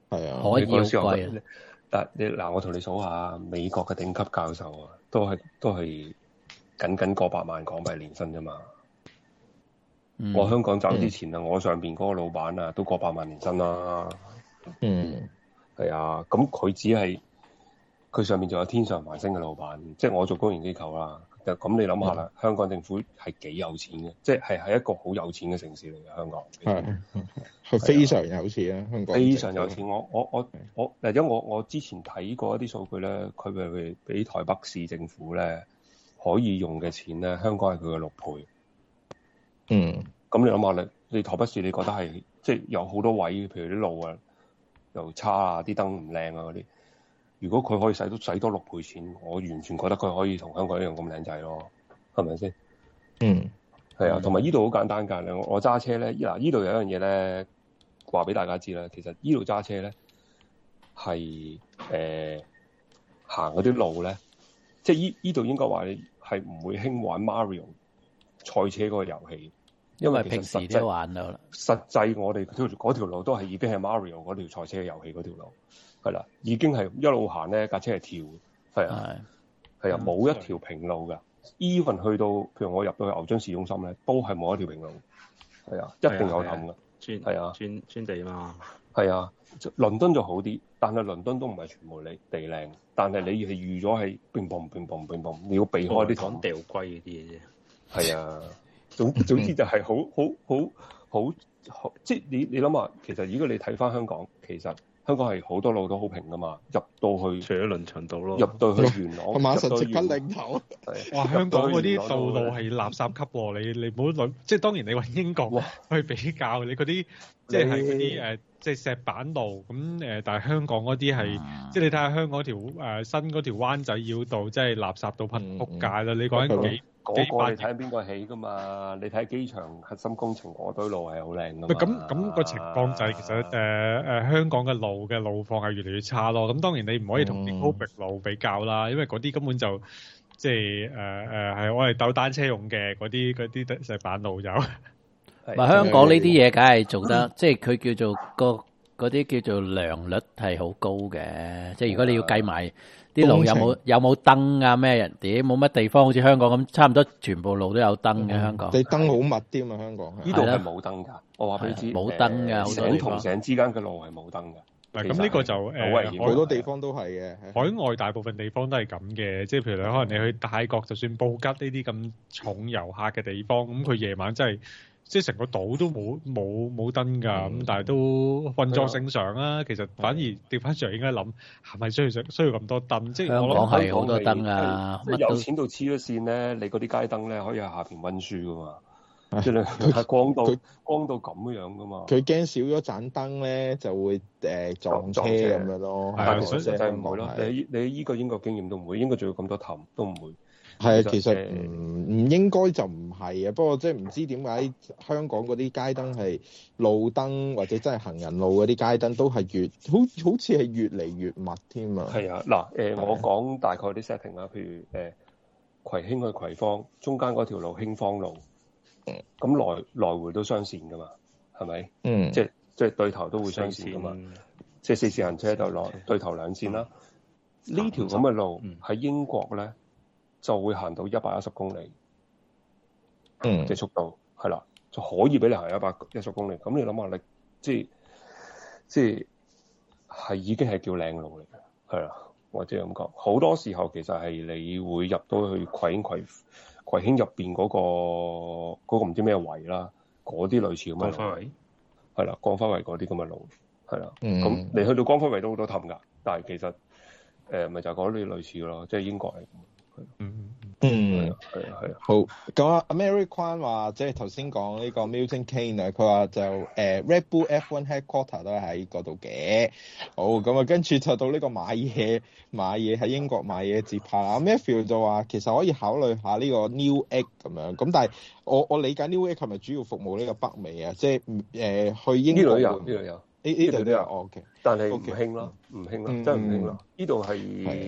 係啊，
可以好
嗰時候
貴啊！
但你嗱，我同你數下美國嘅頂級教授啊，都係僅過百萬港幣年薪啫嘛。我香港走之前啊，我上邊嗰個老闆啊，都過百萬年薪啦。係啊，咁佢只係佢上面仲有天上繁星嘅老闆，即係我做公營機構啦。咁你諗下啦，香港政府係幾有錢嘅，即係一個好有錢嘅城市嚟嘅香港。
係非常有錢啊！香港
非常有錢。因為我之前睇過一啲數據咧，佢咪俾台北市政府咧可以用嘅錢咧，香港係佢嘅6倍。咁你諗下，你台北市你覺得係即係有好多位，譬如啲路啊又差啊，啲燈唔靚啊嗰啲。如果佢可以使多6倍錢，我完全覺得佢可以同香港一樣咁靚仔咯，係咪先？係啊，同埋依度好簡單㗎。我揸車咧，嗱依度有一樣嘢咧，話俾大家知啦。其實依度揸車咧係行嗰啲路咧，即係依度應該話係唔會興玩 Mario 賽車嗰個遊戲。因為
平時都玩到啦。
實際我哋嗰條路都係已經係 Mario 嗰條賽車遊戲嗰條路，係啦，已經係一路行咧架車係跳，係啊，冇一條平路㗎。even 去到譬如我入到去牛津市中心咧，都係冇一條平路，係啊，一定有氹㗎，係啊，
磚地嘛，
係啊，倫敦就好啲，但係倫敦都唔係全部地靚，但係你係預咗係乒乓乒乓乒乓，你要避開啲氹
掉龜嗰啲嘢啫，
係啊。總之就係好，即係你諗下，其實如果你睇翻香港，其實香港係好多路都好平噶嘛，入到去
除咗倫翔道咯，
入到去元朗，
馬神即刻領頭。
哇！香港嗰啲道路係垃圾級喎，你唔好諗，即係當然你話英國去比較，你嗰啲即係嗰啲即係石板路咁但係香港嗰啲係，即係你睇下香港條新嗰條灣仔繞道，即係垃圾到撲街啦！你講緊幾？
嗰個你睇邊個起噶嘛？你睇機場核心工程嗰堆路係好靚噶嘛？
咁個情況就係其實香港嘅路況係越嚟越差咯。咁當然你唔可以同啲高壁路比較啦，因為嗰啲根本就即係係我哋鬥單車用嘅嗰啲石板路就。
香港呢啲嘢梗係做得，即係佢叫做嗰啲叫做良率係好高嘅。即係如果你要計埋。啲路有冇燈啊？咩人哋冇乜地方，好似香港咁，差唔多全部路都有燈嘅香港。
你燈好密啲啊！香港
呢度係冇燈㗎。我話俾你知，
冇燈㗎，
省同省之間嘅路係冇燈㗎。
咁呢個就
好危險。
好多地方都係嘅。
海外大部分地方都係咁嘅，即係譬如你可能你去泰國，就算布吉呢啲咁重遊客嘅地方，咁佢夜晚真係。即係成個島都冇燈㗎，咁但係都運作正常啦。其實反而調翻上應該諗係咪需要咁多燈？即係
香港係好多燈啊！
即係有錢到黐咗線咧，你嗰啲街燈咧可以喺下邊溫書㗎嘛。即係佢光到咁樣㗎嘛。佢
驚少咗盞燈咧，就會撞車咁樣咯。
但係實際唔會咯。你依個英國經驗都唔會，英國仲要咁多氹都唔會。
係啊，其實唔應該就唔係啊，不過即係唔知點解香港嗰啲街燈係路燈或者真係行人路嗰啲街燈都係好似係越嚟越密添啊。
係啊，嗱我講大概啲 setting 啦，譬如葵興去葵芳中間嗰條路興芳路，咁來回都雙線噶嘛，係咪？即係對頭都會雙線噶嘛，即係4線行車就對頭兩線啦。呢條咁嘅路喺英國咧。就會行到110公里，嘅速度係啦，就可以俾你行110公里。咁你諗下，你即係已經係叫靚路嚟嘅，係啦，或者咁講。好多時候其實係你會入到去葵興入邊嗰個唔知咩圍啦，嗰啲類似咁嘅路。光輝圍係啦，光輝圍嗰啲咁嘅路係啦。咁你去到光輝圍都好多氹㗎，但係其實咪就係嗰啲類似咯，即係英國係。
係好。咁阿 Mary Kwan 話，即係頭先講呢個 Milton Keynes 啊，佢話就Red Bull F1 Headquarter 都係喺嗰度嘅。好，咁啊，跟住就到呢個買嘢喺英國買嘢節拍啦。Matthew 就話其實可以考慮下呢個 Newegg 咁樣。咁但係我理解 Newegg 係咪主要服務呢個北美啊？即係去英國
呢度有
呢度都有，OK，
但係唔興啦，唔興啦，真係唔興啦。呢度係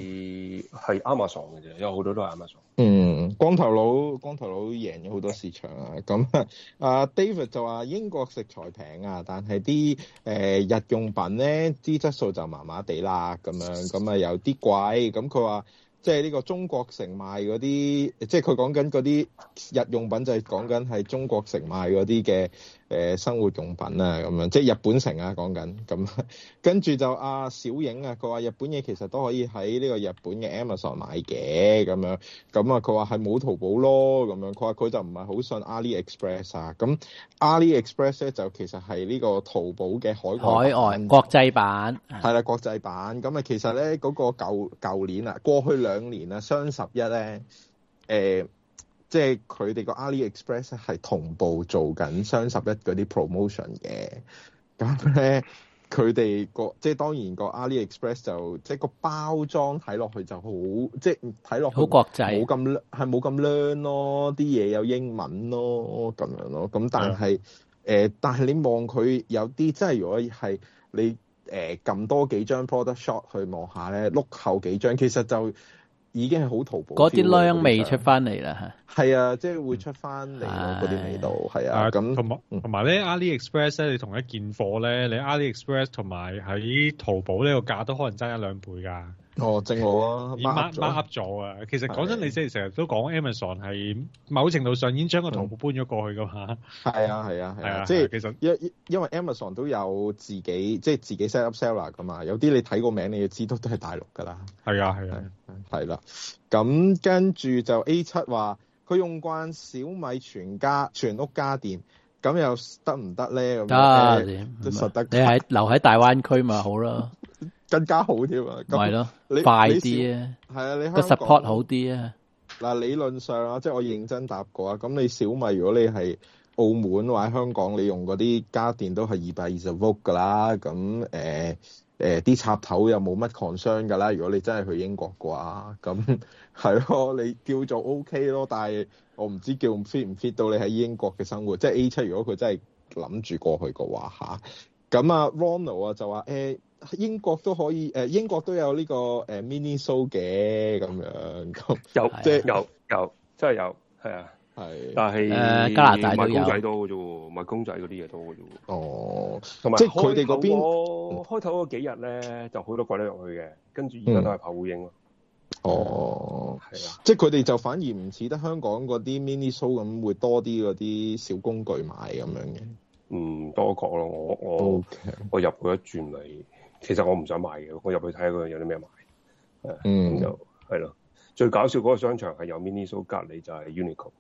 Amazon 嘅啫，有好多都係 Amazon。
光頭佬贏咗好多市場啊！咁David 就話英國食材平啊，但係啲日用品咧啲質素就麻麻地啦，咁啊有啲貴。咁佢話即係呢個中國城賣嗰啲，即係佢講緊嗰啲日用品就係講緊係中國城賣嗰啲嘅生活用品啊，咁樣即係日本城啊講緊咁。跟住就小影啊，佢話日本嘢其實都可以喺呢個日本嘅 Amazon 買嘅咁樣。咁啊佢話係冇淘寶咯咁樣。佢話佢就唔係好信 AliExpress 啊。咁 AliExpress 咧就其實係呢個淘寶嘅海外
國際版
係啦，國際版。咁啊其實咧嗰個舊年啊，過去2年啊，雙11咧即係佢哋個 AliExpress 係同步做緊雙11嗰啲 promotion 嘅，咁咧佢哋即係當然個 AliExpress 就即係個包裝睇落去就好，即係睇落去
好國際，
冇咁靚咯，啲嘢有英文咯咁樣咯，咁但係你望佢有啲，即係如果係你撳多幾張 product shot 去望下咧，碌後幾張其實就已經係好淘寶，
嗰啲靚味出翻嚟啦嚇。
係啊，即係會出翻嚟嗰啲味道，係啊。咁
同埋咧 AliExpress 咧，你同一件貨咧，你 AliExpress 同埋喺淘寶呢個價都可能爭1-2倍㗎。
哦，正好啊
，mark up 咗啊！其實講真，你即係成日都講 Amazon 係某程度上已經將個淘寶搬咗過去㗎嘛。係
啊，即係其實因為 Amazon 都有自己 set up seller 㗎嘛，有啲你睇個名你就知都係大陸㗎啦。
係啊，
係啦。咁跟住就 A7 話佢用慣小米全屋家電，咁又得唔得咧？
得，
都實得。
你留喺大灣區咪好咯。
更加好添啊！
係咯，快啲啊！
係啊，你
個 support 好啲啊！
嗱，理論上啊，即係我認真答過啊。咁你小米如果你係澳門或者香港，你用嗰啲家電都係220 volt 㗎啦。咁啲插頭又冇乜 concern 㗎啦。如果你真係去英國嘅話，咁係咯，你叫做 OK 咯。但係我唔知叫 fit 唔 fit 到你喺英國嘅生活。即係 A7，如果佢真係諗住過去嘅話嚇，咁啊 Ronald 啊就話英國都可以，英國都有呢個Miniso 嘅咁樣，咁
有即係有真係有，係啊，係。但係
加拿大都有
賣公仔多嘅啫喎，賣公仔嗰啲嘢多嘅啫喎。
哦，
同埋
即係佢哋嗰邊
開頭嗰幾日咧，就好多鬼都入去嘅，跟住而家都係跑烏鷹咯。
哦，
係啊，
即係佢哋就反而唔似得香港嗰啲 Miniso 咁，會多啲嗰啲小工具買咁樣嘅。
多講咯，我入過一轉嚟。其實我唔想買嘅，我入去睇下佢有啲咩買。咁就係咯。最搞笑嗰個商場係有 Miniso 隔離就係 Uniqlo。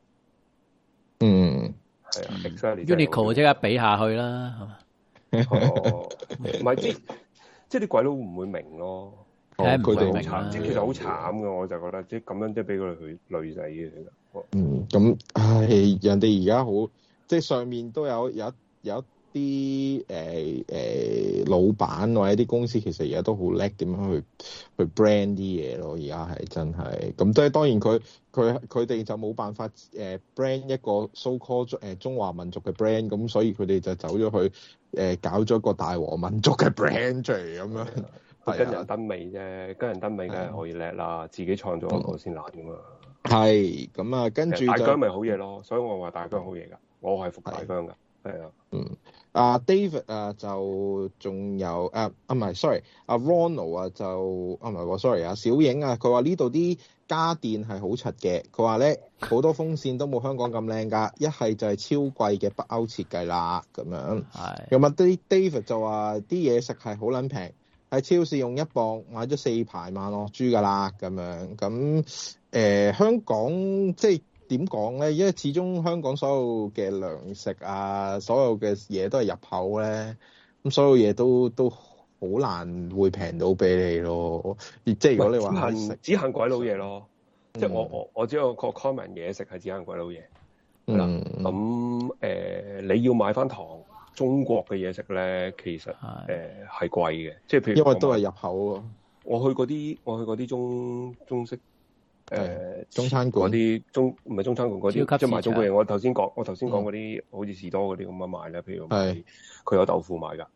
係啊
，Uniqlo 即刻比下去啦，
係嘛？唔係即係啲鬼佬唔會明咯。
佢
哋好慘，其實好慘嘅，我就覺得即係咁樣即係俾佢哋去累死嘅。
咁人哋而家好，即係上面都有啲老闆或者啲公司其實而家都好叻點樣去 brand 啲嘢咯，而家係真係咁。即係當然佢哋就冇辦法brand 一個 so called 中華民族嘅 brand， 咁所以佢哋就走咗去搞咗個大和民族嘅 brand 出嚟咁樣。
跟人燈尾啫，跟人燈尾梗係可以叻啦，自己創造一個先難噶嘛。
係咁啊，跟住
大疆咪好嘢咯，所以我話大疆好嘢㗎，我係服大疆㗎。係啊
，David 啊就仲有唔係 sorry，Ronald 啊就唔係sorry 小影啊，佢話呢度啲家電係好柒嘅，佢話咧好多風扇都冇香港咁靚㗎，一係就係超貴嘅北歐設計啦咁樣。係咁啊，David 就話啲嘢食係好撚平，喺超市用1磅買咗4排萬樂珠㗎啦咁樣。咁香港即係。點講咧？因為始終香港所有嘅糧食啊，所有嘅嘢都係入口咧，咁所有嘢都好難會平到俾你咯。即係如果你話
只限鬼佬嘢咯，即係我只有個 comment 嘢食係只限鬼佬嘢。咁你要買翻堂中國嘅嘢食咧，其實係貴嘅，即係譬如
因為都係入口喎。
我去嗰啲中式。
中餐館
嗰啲唔係中餐館嗰啲，即係賣中國嘢。我頭先講嗰啲好似士多嗰啲咁樣賣咧，譬如佢有豆腐賣㗎，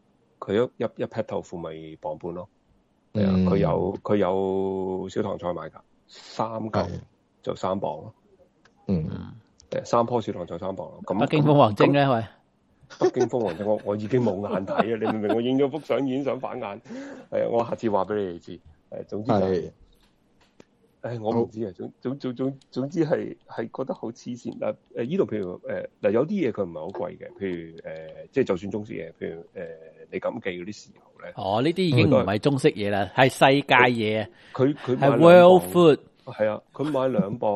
佢一 pat 豆腐咪磅半咯。係啊，佢有小棠菜賣㗎，3嚿就3磅咯。3棵小棠菜3磅咯。咁
北京鳳凰蒸咧，喂，
北京鳳凰蒸我已經冇眼睇啊！你明唔明？我影咗幅相已經想反眼。係啊，我下次話俾你哋知。總之就係。我唔知啊，總之係覺得好黐線啦。依度譬如嗱，有啲嘢佢唔係好貴嘅，譬如即係就算中式嘢，譬如李錦記嗰啲豉油咧。
哦，呢啲已經唔係中式嘢啦，係世界嘢。
佢
係 world food。
係啊，佢買2磅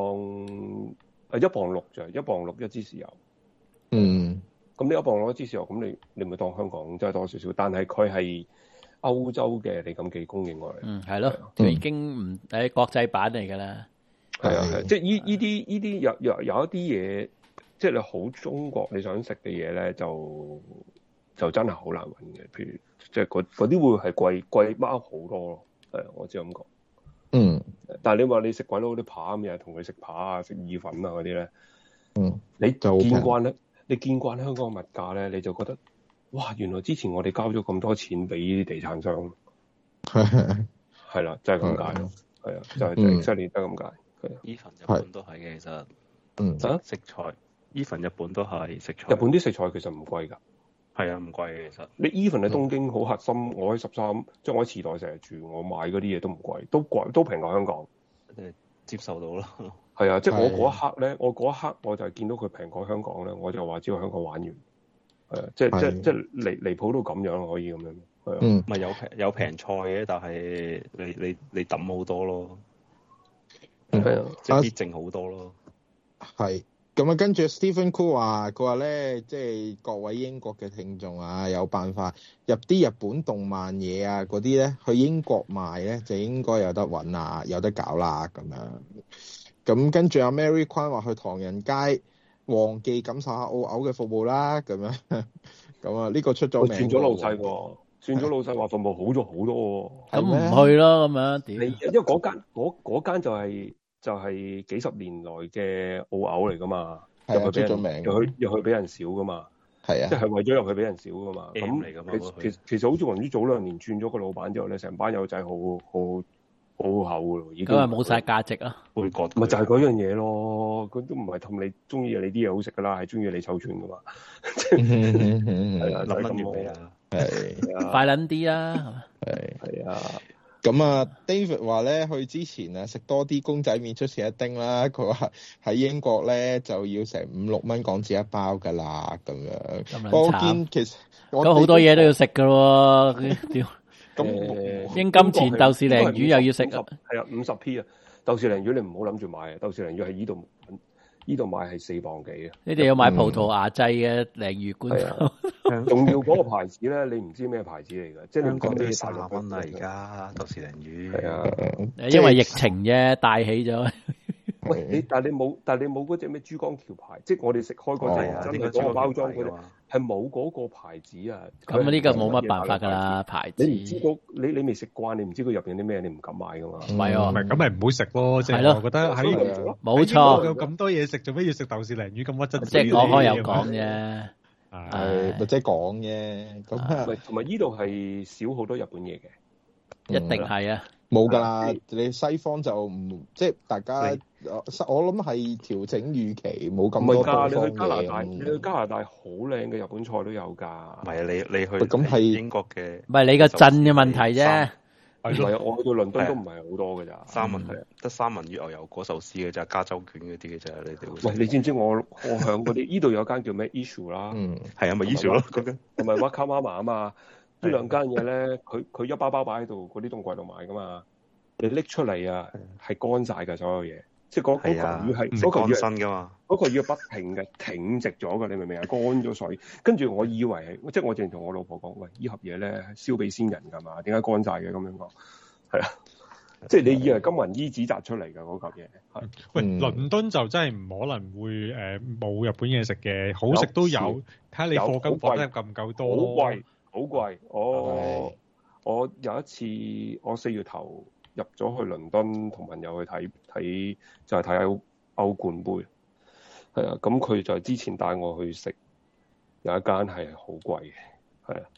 ，1磅6咋，1磅6一支豉油。咁你1磅6一支豉油，咁你咪當香港真係多少少，但係佢係歐洲嘅李錦記供應過嚟。
係咯，佢已經唔係國際版嚟㗎啦。
係啊，即係依啲有一啲嘢，即係你好中國你想食嘅嘢咧，就真係好難揾嘅。譬如即係嗰啲會係貴貓好多咯。係啊，我只咁講。但係你話你食鬼佬啲扒咁嘢，同佢食扒啊、食意粉啊嗰啲咧，你就見慣咧，你見慣香港物價咧，你就覺得哇，原來之前我哋交咗咁多錢俾啲地產商，係啦，就係咁解咯。係啊，就係exactly得咁解。
even 日本都係嘅，其實食材 even 日本都係食材。
日本啲食材其實唔貴㗎。
係啊，唔貴嘅其實。你
even 喺東京好核心，我喺13，即係我喺池袋成日住，我買嗰啲嘢都唔貴，都平過香港。
接受到咯。
係啊，即係我嗰一刻咧，我就係見到佢平過香港咧，我就話知道香港玩完。係啊，即係離譜到咁樣可以咁樣。係啊。
咪有平菜嘅，但係你抌好多咯。
係啊，
即係必剩好多咯。
係。咁啊，跟住 Stephen Cool 佢話咧，即係各位英國嘅聽眾啊，有辦法入啲日本動漫嘢啊嗰啲咧，去英國賣咧就應該有得揾啊，有得搞啦咁樣。咁跟住阿 Mary Kwan 話去唐人街旺記感受下澳牛嘅服務啦，咁樣。咁啊，呢個出咗名。
轉咗老細喎，轉咗老細話服務好咗好多喎。
咁唔去咯，咁樣點？
因為嗰間就係幾十年來嘅澳牛嚟噶嘛，入去俾人入去俾人少噶嘛，
係啊，
即係為咗入去俾人少噶嘛。
咁
其實好似黃於早2年轉咗個老闆之後咧，成班友仔好厚噶咯，已經。
咁咪冇晒價值啦。
會覺咪就係嗰樣嘢咯，佢都唔係氹你中意你啲嘢好食噶啦，係中意你湊串噶嘛。係啊，
諗緊月尾啊，
係
快撚啲啦，
係啊。
咁啊 ，David 話咧，去之前啊，食多啲公仔麵出前一丁啦。佢話喺英國咧就要成5-6蚊港紙一包㗎啦，咁樣。我見其實
咁好多嘢都要食㗎喎，屌！英金錢豆豉鯪魚又要食啊。
係啊，50p啊，豆豉鯪魚你唔好諗住買啊，豆豉鯪魚喺依度買係4磅幾啊。
你哋要買葡萄牙製嘅鯪魚罐頭。
仲要嗰個牌子咧，你唔知咩牌子嚟㗎，即係你講啲
30蚊啦，而家豆豉鯪魚。
係啊，
因為疫情啫，帶起咗。
喂，但係你冇嗰隻咩珠江橋牌，即係我哋食開嗰隻真係嗰個包裝嗰隻，係冇嗰個牌子啊。
咁呢個冇乜辦法㗎啦，牌子。
你唔知你未食慣，你唔知佢入邊啲咩，你唔敢買㗎嘛。
唔係喎，
唔係咁咪唔好食咯。即係我覺得喺
冇錯。
有咁多嘢食，做咩要食豆豉鯪魚咁屈質？
即係講開又講啫。
咪即係講嘅。咁
同埋呢度係少好多日本嘢嘅，
一定係啊。
冇㗎啦，你西方就唔即係大家，我諗係調整預期，冇咁多東方嘢。
你去加拿大好靚嘅日本菜都有㗎。
唔係你去英國嘅，
唔係你個鎮嘅問題啫。
唔係啊，我去到倫敦都唔係好多㗎咋。
得三文魚牛油果壽司嘅咋，加州卷嗰啲嘅咋，你哋會。
喂，你知唔知我響嗰啲？呢度有間叫咩 Issue 啦，
係啊，咪 Issue 咯，嗰間
同埋 Wakamama 啊嘛。呢兩間嘢咧，佢一包包擺喺度，嗰啲凍櫃度買噶嘛。你拎出嚟啊，係乾晒㗎所有嘢，即係嗰嚿魚係嗰嚿魚
乾身㗎嘛。
嗰個要不停嘅挺直咗㗎，你明唔明啊？乾咗水，跟住我以為係，即係我淨係同我老婆講，喂，呢盒嘢咧燒俾先人㗎嘛？點解乾晒嘅咁樣講？係啊，即係你以為金銀衣紙紮出嚟㗎嗰嚿嘢。
喂，倫敦就真係唔可能會冇日本嘢食嘅，好食都有，睇下你貨金貨得夠唔夠多。
好貴，我有一次我4月頭入咗去倫敦，同朋友去睇就係睇歐冠杯，係啊，咁佢就之前帶我去食，有一間係好貴嘅，係啊，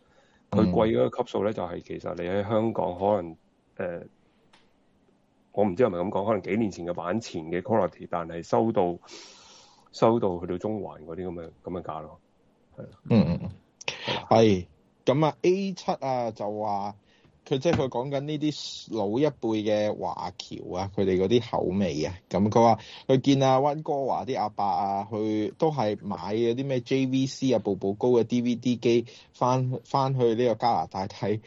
佢貴嗰個級數咧，就係其實你喺香港可能我唔知係咪咁講，可能幾年前嘅版前嘅 quality， 但係收到去到中環嗰啲咁嘅價咯。
係咁啊 A7 啊就話佢即係佢講緊呢啲老一輩嘅華僑啊，佢哋嗰啲口味啊，咁佢話佢見啊溫哥華啲阿伯啊，佢都係買嗰啲咩 JVC 啊步步高嘅 DVD 機翻去呢個加拿大睇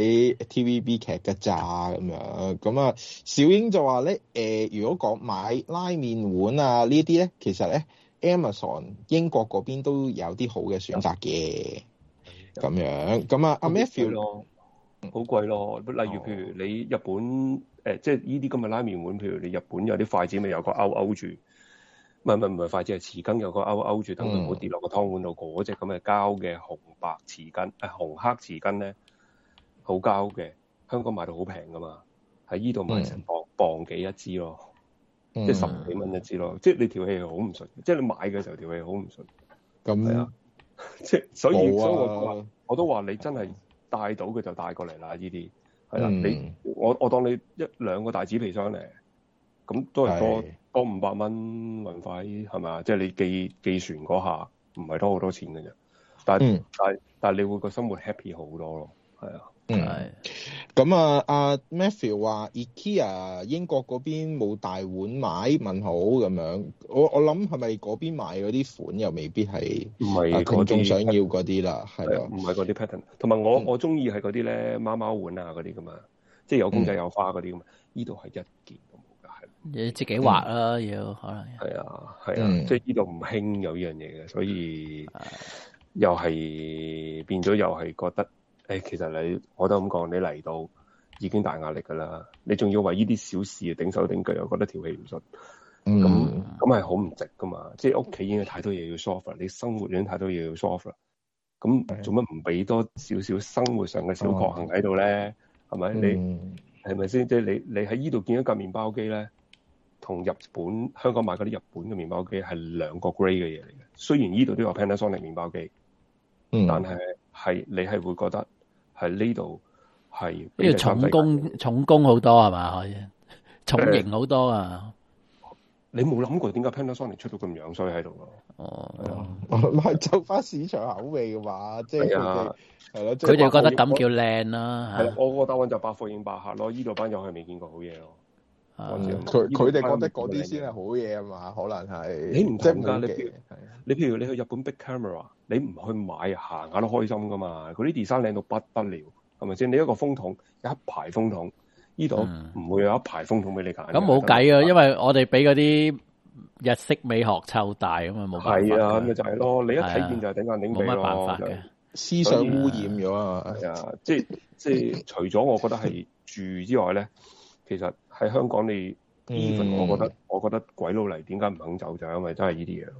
TVB 劇嘅咋咁樣。咁啊小英就話咧如果講買拉麵碗啊呢啲咧，其實咧 Amazon 英國嗰邊都有啲好嘅選擇嘅咁樣。咁啊阿 Matthew
咯。好貴咯，例如譬如你日本即係呢啲咁嘅拉麵碗，譬如你日本有啲筷子咪有個勾住，唔係筷子係匙羹有個勾住，等佢唔好跌落個湯碗度，嗰隻咁嘅膠嘅紅白匙羹紅黑匙羹咧，好膠嘅，香港買到好平噶嘛，喺依度買成磅幾一支咯，即係10幾蚊一支咯，即係你條氣係好唔順，即係你買嘅時候條氣好唔順，咁係啊，即係所以我都話你真係。帶到嘅就帶過嚟啦，呢啲係啦。你我當你1-2個大紙皮箱嚟，咁都係多500蚊運費係咪啊？即係你寄船嗰下唔係多好多錢嘅啫。但係你會個生活 happy 好多咯，係啊。
咁阿 Matthew 話 IKEA 英國嗰邊冇大碗買問好咁樣，我諗係咪嗰邊買嗰啲款又未必係
唔係
觀眾想要嗰啲啦，係咯，
唔係嗰啲 pattern。同埋我中意係嗰啲咧貓貓碗啊嗰啲噶嘛，即係有公仔有花嗰啲噶嘛，呢度係一件都冇㗎，係
你自己畫啦，要可能
係啊，即係呢度唔興有呢樣嘢嘅，所以又係變咗又係覺得。其實我都咁講，你嚟到已經大壓力㗎啦，你仲要為呢啲小事頂手頂腳，又覺得條氣唔順，咁係好唔值㗎嘛！即係屋企已經有太多嘢要 solve 啦，你生活已經太多嘢要 solve 啦，咁做乜唔俾多少少生活上嘅小確幸喺度咧？係咪？你係咪先？即係你喺呢度見一架麵包機咧，同香港買嗰啲日本嘅麵包機係兩個 grade 嘅嘢嚟嘅。雖然呢度都有 Panasonic 麵包機，但係你係會覺得。喺呢度係
呢個重工好多係嘛？可以重型好多啊！
你冇諗過點解 Panasonic 出到咁樣衰喺度咯？
係就翻市場口味嘅嘛，即係係咯，
佢哋覺得咁叫靚啦。
係啦，我個答案就百貨應百客咯。呢度班友係未見過好嘢咯。
佢哋覺得嗰啲先係好嘢啊嘛，可能係
你唔同㗎。你譬如你去日本 Big Camera， 你唔去買行下都開心㗎嘛。嗰啲 design 靚到不得了，係咪先？你一個風筒一排風筒，呢度唔會有一排風筒俾你揀。
咁冇計啊，因為我哋俾嗰啲日式美學湊大咁啊，冇辦法。
係啊，咁咪就係咯。你一睇見就係頂硬頂鼻咯。冇乜辦法嘅，
思想污染咗啊！
係啊，即係除咗我覺得係住之外咧，其實喺香港你 even 我覺得鬼佬嚟點解唔肯走就係因為真係呢啲嘢咯。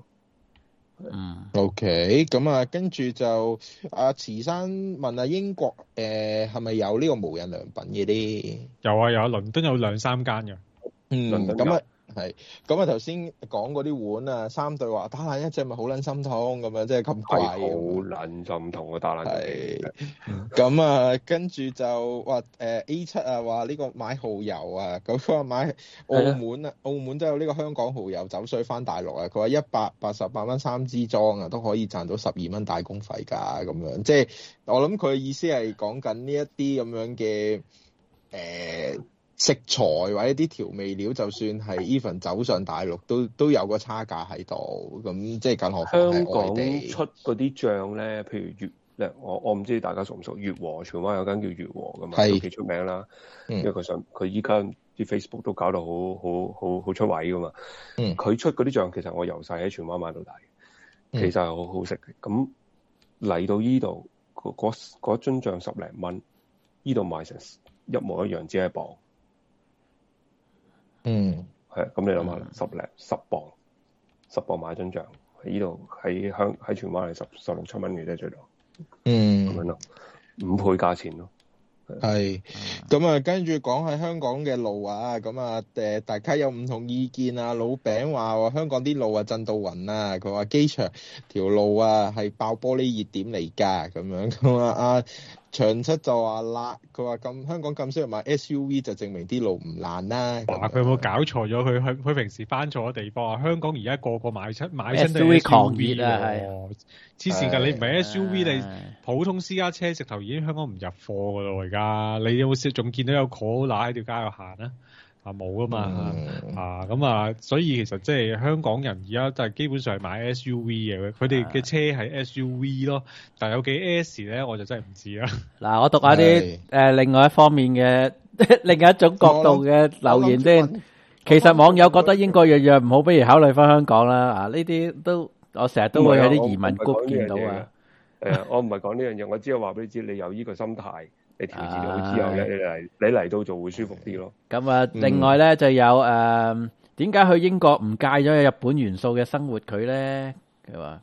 OK， 咁啊，跟住就阿慈生問英國係咪有呢個無印良品嘅咧？
有啊，倫敦有2-3間嘅。
咁啊。係，咁啊頭先講嗰啲碗啊，3對話打爛一隻咪好撚心痛咁樣，即係咁貴。
好撚心痛啊！打爛隻。
咁啊，跟住就話A7啊，話呢個買蠔油啊，咁佢話買澳門啊，澳門都有呢個香港蠔油走水翻大陸啊，佢話188蚊3支裝啊，都可以賺到12蚊大工費㗎，咁樣即係我諗佢嘅意思係講緊呢一啲咁樣嘅食材或者啲調味料，就算係 even 走上大陸都有個差價喺度，咁即係更何況
香港出嗰啲醬咧，譬如我唔知大家熟唔熟粵和，荃灣有間叫粵和㗎嘛，都幾出名啦。因為佢依家啲 Facebook 都搞到好出位㗎嘛。佢出嗰啲醬其實我由細喺荃灣買到大，其實係好好食嘅。咁嚟到依度嗰樽醬10零蚊，依度賣成一模一樣，只係磅。係，咁你諗下啦，10磅買樽醬喺呢度喺荃灣係16、17蚊嘅啫最多，咁樣咯，5倍價錢咯。
係，咁啊跟住講喺香港嘅路啊，咁啊大家有唔同意見啊。老餅話香港啲路啊震到暈啊，佢話機場條路啊係爆玻璃熱點嚟㗎，咁樣咁啊長七就話啦，佢話咁香港咁需要買 SUV 就證明啲路唔爛啦。
佢有冇搞錯咗？佢平時翻錯地方啊！香港而家個個買親都係
SUV 狂熱啊，
係黐線㗎！你唔係 SUV，你普通私家車直頭已經香港唔入貨㗎咯。而家你有冇仲見到有 Corolla 喺條街度行啊？冇噶嘛，咁啊，所以其實即係香港人而家就係基本上係買 SUV 嘅，佢哋嘅車係 SUV 咯，但係有幾 S 咧，我就真係唔知啦。
嗱，我讀下啲另外一方面嘅另一種角度嘅留言先。其實網友覺得英國樣樣唔好，不如考慮翻香港啦。啊，呢啲都我成日都會喺啲移民 group 見到啊。
我唔係講呢樣嘢，我只係話俾你知，你有呢個心態。你調節好之後咧，你嚟到做會舒服啲咯。咁啊，
另外咧就有點解去英國唔戒咗有日本元素嘅生活佢咧？佢話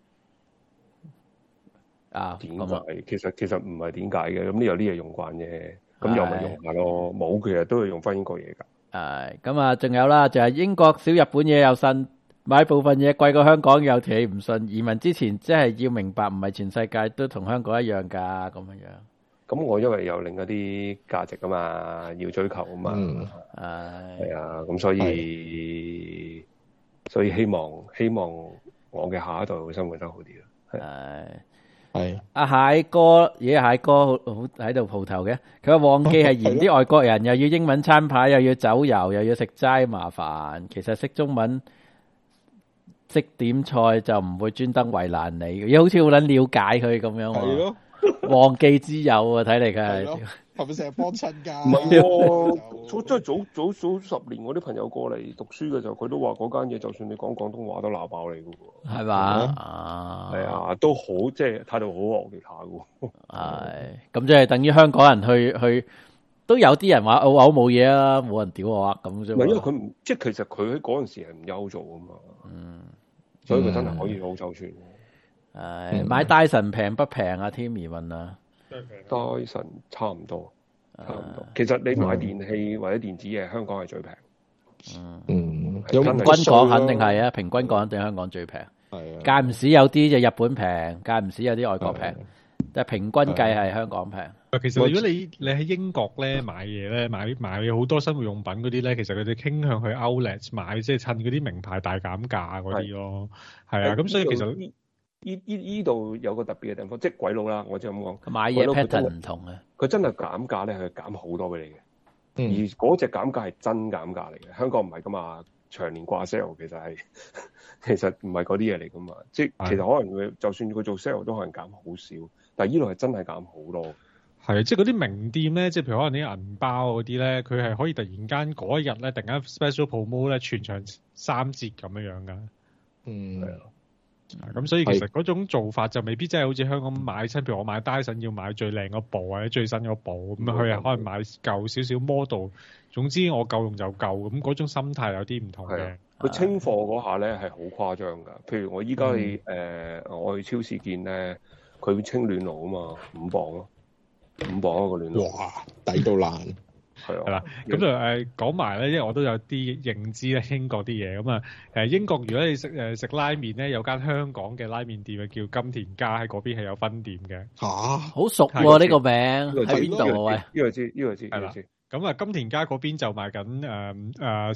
點解？其實唔係點解嘅。咁呢有啲嘢用慣嘅，咁又咪用下咯。冇其實都係用翻英國嘢㗎。
咁啊，仲有啦，就係英國少日本嘢又信，買部分嘢貴過香港又條氣唔信。移民之前即係要明白，唔係全世界都同香港一樣㗎，咁樣。
咁我因為有另一啲價值啊嘛，要追求啊嘛，係啊，咁所以希望我嘅下一代會生活得好啲咯。
係
阿蟹哥，蟹哥好喺度蒲頭嘅，佢話旺記係嫌啲外國人又要英文餐牌，又要走油，又要食齋，麻煩。其實識中文識點菜就唔會專登為難你，好似好撚了解佢咁樣。係咯。忘記之友啊，睇嚟佢係，
係咪成日幫親㗎？
唔係喎，即係早10年，我啲朋友過嚟讀書嘅時候，佢都話嗰間嘢，就算你講廣東話都鬧爆你㗎喎。
係嘛？
係啊，都好，即係態度好惡劣下㗎。
係，咁即係等於香港人去，都有啲人話澳冇嘢啊，冇人屌我啊，咁啫。
唔係因為佢唔，即係其實佢喺嗰陣時係唔憂做啊嘛。所以佢真係可以好周全。
買 Dyson 平不平啊 ？Timmy 問啊
，Dyson 差唔多。其實你買電器或者電子嘢，香港係最平。
平均講肯定係啊，平均講肯定香港最平。係啊，間唔時有啲就日本平，間唔時有啲外國平，但係平均計係香港平。
其實如果你喺英國咧買嘢咧，買好多生活用品嗰啲咧，其實佢哋傾向去 Outlet 買，即係趁嗰啲名牌大減價嗰啲咯。係啊，咁所以其實。
呢度有個特別嘅地方，即係鬼佬啦，我只係咁講。
買嘢 pattern 唔同啊，佢
真係減價咧，佢減好多俾你嘅。而嗰隻減價係真減價嚟嘅，香港唔係噶嘛，長年掛 sale 其實唔係嗰啲嘢嚟噶嘛。即係其實可能佢就算佢做 sale 都可能減好少，但係呢度係真係減好多。
係啊，即係嗰啲名店咧，即係譬如可能啲銀包嗰啲咧，佢係可以突然間嗰一日咧，突然間 special promo 咧，全場3折咁樣噶。係啊。咁所以其實嗰種做法就未必真係好似香港買親，譬如我買 Dyson 要買最靚嗰部或者最新嗰部，咁佢係可能買舊少少 model，總之我夠用就夠，咁嗰種心態有啲唔同嘅。
佢清貨嗰下咧係好誇張㗎，譬如我依家我去超市見咧，佢會清暖爐啊嘛，5磅咯，5磅一個暖爐。
哇，抵到爛！
係啦，咁就講埋咧，因為我都有啲認知咧英國啲嘢，咁啊英國如果你食拉麵咧，有間香港嘅拉麵店啊，叫金田家，喺嗰邊係有分店嘅。
好熟喎呢個名，喺邊度啊？喂，
呢個知。係啦，
咁啊金田家嗰邊就賣緊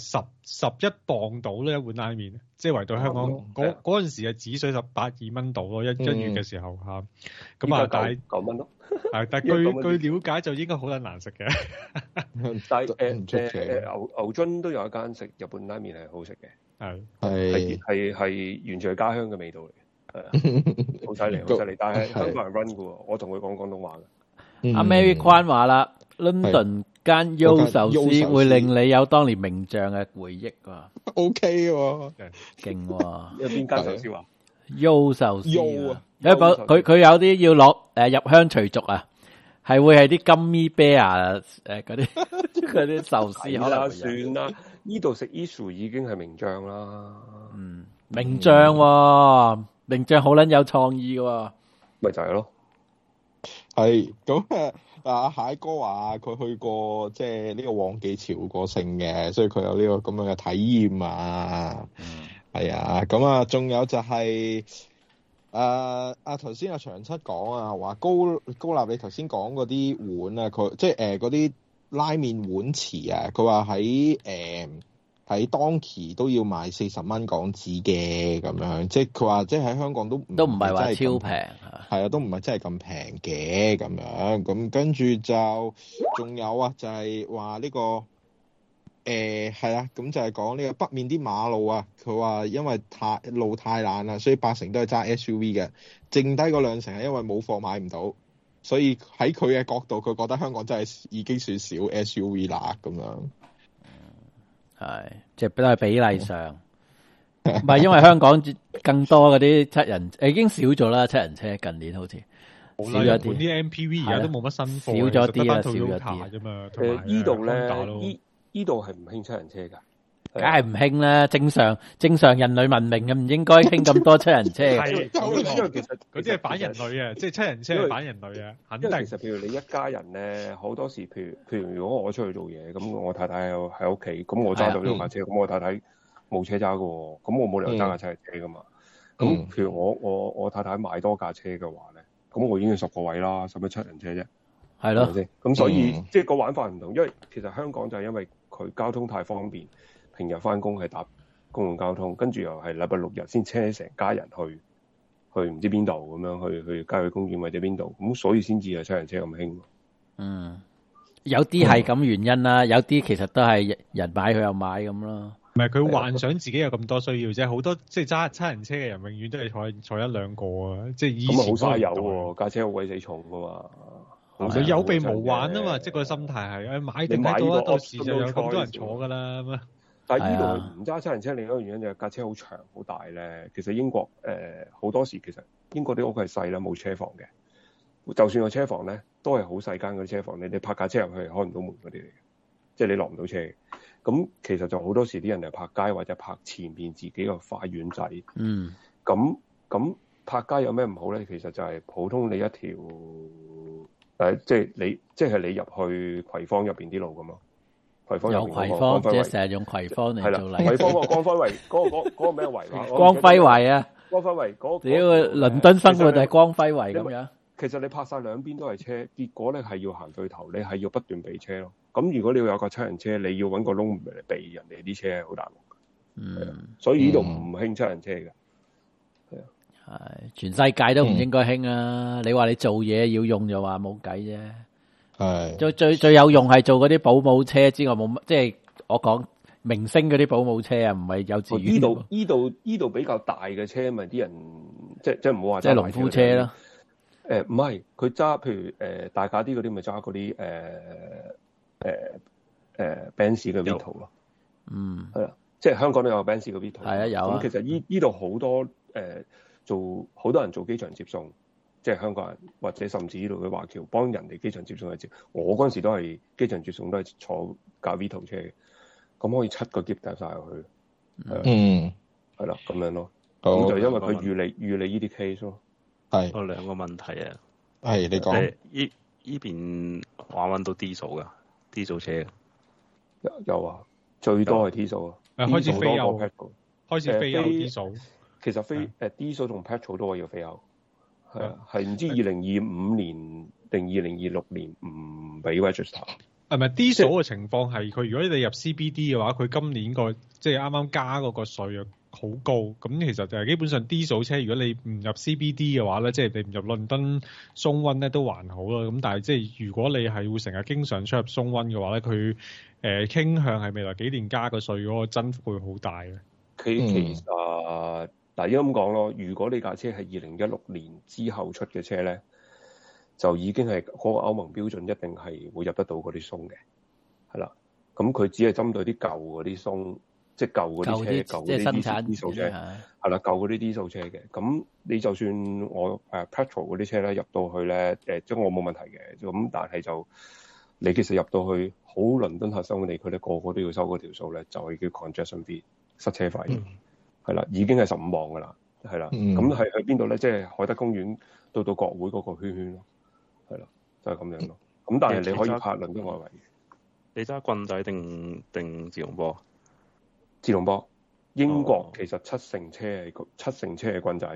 11磅到呢一碗拉麵，即係圍到香港嗰陣時啊止水18-2蚊到咯，一月嘅時候嚇。咁啊，但係
9蚊咯。
係，但係據了解就應該好難食嘅。
但係牛津都有一間食日本拉麵係好食嘅，係完全係家鄉嘅味道嚟嘅，好犀利。但係香港人 run 嘅喎，我同佢講廣東話嘅。
阿 Mary Kwan 話啦 ，London 間 Yo 壽司會令你有當年名將嘅回憶喎。
OK 喎，
勁喎。
有邊間壽司話？
Yo 壽司啊！佢有啲要落入鄉隨俗啊，係會係啲金咪啤啊嗰啲壽司可能
算啦。呢度食 issue 已經係名將啦。
名將喎，名將好撚有創意喎。
咪就係咯。
係咁蟹哥話佢去過即係呢個旺記潮過盛嘅，所以佢有呢個咁樣嘅體驗啊。係啊，咁啊，仲有就係頭先阿長七講啊，話高立你頭先講嗰啲碗啊，佢即係嗰啲拉麵碗匙啊，佢話喺Donkey都要賣40蚊港紙嘅咁樣，即係佢話即係喺香港都唔
係話超平，
係啊，都唔係真係咁平嘅咁樣。咁跟住就仲有啊，就係話呢個。係啊，咁就係講呢個北面啲馬路啊，佢話因為路太爛啦，所以8成都係揸 SUV 嘅，剩低嗰2成係因為冇貨買唔到，所以喺佢嘅角度，佢覺得香港真係已經算少 SUV 啦咁樣。係，
即係都係比例上，唔係因為香港更多嗰啲7人，已經少咗啦，7人車近年好似。
少咗啲 MPV 而家都冇乜新貨，
少咗啲啦，
少咗啲啫嘛。
依度咧，依度係唔興7人車㗎，
梗係唔興啦。正常人類文明嘅唔應該興咁多7人車。
係，因為其實嗰啲係反人類啊，即係7人車係反人類啊。肯定
其實譬如你一家人咧，好多時譬如如果我出去做嘢，咁我太太喺屋企，咁我揸到呢架車，咁我太太冇車揸㗎喎，咁我冇理由揸架7人車㗎嘛。咁譬如我太太買多架車嘅話咧，咁我已經10個位啦，使乜7人車啫？
係咯，
咁所以即係個玩法唔同，因為其實香港就係因為佢交通太方便，平日翻工係搭公共交通，跟住又係禮拜6日先車成家人去唔知邊度咁樣去郊野公園或者邊度，咁所以先至係7人車咁興。
有啲係咁原因啦，有啲其實都係人買佢又買咁咯。
唔係佢幻想自己有咁多需要啫，好多即係揸7人車嘅人，永遠都係坐1-2個啊！即係以前
咁好嘥油喎，架車好鬼死重噶嘛。
佢有備無患啊嘛，即係個心態係買定喺度，到時就有咁多人坐噶啦咁啊。
但係呢度唔揸7人車，另一個原因就係架車好長好大咧。其實英國好多時其實英國啲屋係細啦，冇車房嘅。就算有車房咧，都係好細間嗰啲車房，你泊架車入去開唔到門嗰啲嚟嘅，即係你落唔到車。咁其實就好多時啲人係泊街或者泊前面自己個花園仔。咁泊街有咩唔好咧？其實就係普通你一條即係你入去葵芳入邊啲路咁咯。葵芳入邊
葵芳，即係成日用葵芳嚟做例。
葵芳個光輝圍嗰個咩圍話？
光輝圍啊！
光輝圍嗰
屌，倫敦生活就係光輝圍咁樣。
其實你泊晒兩邊都係車，結果咧係要行對頭，你係要不斷避車咯。咁如果你要有個7人車，你要揾個窿嚟避人哋啲車，好大鑊。所以呢度唔興7人車嘅。
係全世界都唔應該興啊！你話你做嘢要用就話冇計啫。係最有用係做嗰啲保姆車之外冇乜，即係我講明星嗰啲保姆車啊，唔係幼稚園。
呢度比較大嘅車，咪啲人即係唔好話
即係農夫車咯。
唔係佢揸，譬如大架啲嗰啲咪揸嗰啲Benz 嘅 Vito 咯。係啊，即係香港都有 Benz 嘅 Vito。係啊，有啊。咁其實呢度好多做好多人做機場接送，即係香港人或者甚至呢度嘅華僑幫人哋機場接送嘅接。我嗰陣時都係機場接送，都係坐架 Vito 車嘅，咁可以7個篋帶晒入去。係啦，咁樣咯。咁就因為佢預你呢啲 case 咯。
係。有兩個問題啊。
係你講。
依邊揾到 diesel 㗎 diesel 車。
有啊，最多係 diesel 啊。
開始飛油。開始飛油 diesel。
其實diesel 同 petrol 都可以要飛油。係啊，係唔知2025年定2026年唔俾 register。
係咪 diesel 嘅情況係佢？如果你入 CBD 嘅話，佢今年即係啱啱加嗰個稅好高。咁其實就係基本上 diesel 車，如果你唔入 CBD 嘅話咧，即係你唔入倫敦松溫咧都還好啦。咁但係即係如果你係會成日經常出入松溫嘅話咧，佢傾向係未來幾年加個稅嗰個增幅會好大嘅。
其實嗱，應該咁講咯。如果你架車係2016年之後出嘅車咧，就已經係嗰個歐盟標準，一定係會入得到嗰啲鬆嘅，係啦。咁佢只係針對啲舊嗰啲鬆，即係舊嗰啲車，舊嗰啲啲數車，係啦，舊嗰啲啲數車嘅。咁你就算我petrol 嗰啲車咧入到去咧，即係我冇問題嘅。咁但係就你其實入到去好倫敦核心嘅地區咧，個個都要收嗰條數咧，就係叫 congestion fee 塞車費。係啦，已經係15磅噶啦，係啦。咁係去邊度咧？即係海德公園到國會嗰個圈圈咯，係啦，就係咁樣咯。咁但係你可以泊倫敦外圍。
你揸棍仔定自動波？
自動波。英國其實七成車係棍仔，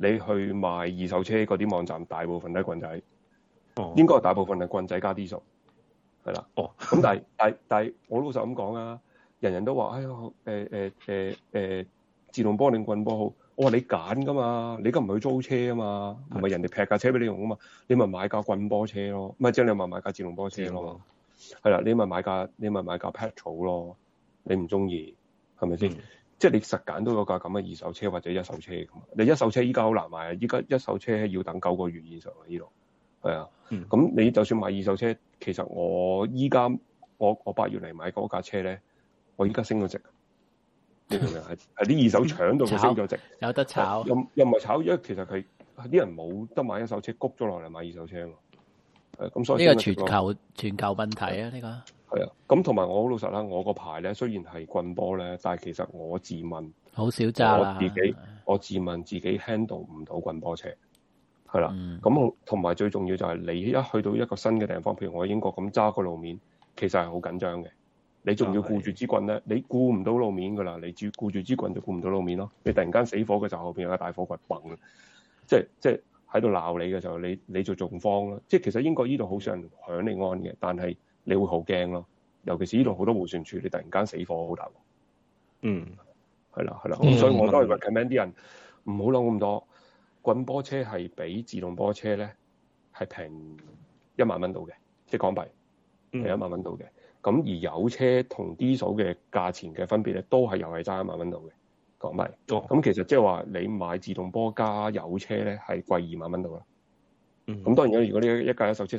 你去賣二手車嗰啲網站，大部分都係棍仔，
哦，
應該係大部分係棍仔加啲數，係啦。
哦，
咁但係我老實咁講啊，人人都話，哎呀，自動波定棍波好？我話你揀噶嘛，你而家唔係去租車啊嘛，唔係人哋劈架車俾你用啊嘛，你咪買架棍波車咯，唔係即係你咪買架自動波車咯，係啦，你咪買架 petrol 咯，你唔中意係咪先？即係你實揀到嗰架咁嘅二手車或者一手車咁，你一手車依家好難買啊！依家一手車要等9個月以上啊！呢度係啊，咁你就算買二手車，其實我依家我8月嚟買嗰架車咧，我依家升咗值，你明唔明？係啲二手搶到佢升咗值，
有得炒，
又唔係炒，因為其實佢啲人冇得買一手車，谷咗落嚟買二手車啊嘛。咁所以
呢個全球問題啊，呢個。
係啊，咁同埋我好老實啦，我個牌咧雖然係棍波咧，但係其實我自問
好少揸啦。
我自問自己 handle 唔到棍波車，係啦。咁同埋最重要就係你一去到一個新嘅地方，譬如我英國咁揸個路面，其實係好緊張嘅。你仲要顧住支棍咧，你顧唔到路面㗎啦。你顧住支棍就顧唔到路面咯。你突然間死火嘅時候，後邊有個大火棍崩，即係喺度鬧你嘅時候，你就仲慌啦。即係其實英國呢度好少人響你安嘅，但係你會好驚咯，尤其是呢度好多迴旋處，你突然間死火好大鑊。係啦。咁所以我都係 recommend 啲人唔好諗咁多。棍波車係比自動波車咧係平1萬蚊到嘅，即係港幣係1萬蚊到嘅。咁而有車同 D 數嘅價錢嘅分別咧，都係又係爭1萬蚊到嘅港幣。咁其實即係話你買自動波加有車咧係貴2萬蚊到啦。咁當然啦，如果呢一架一手車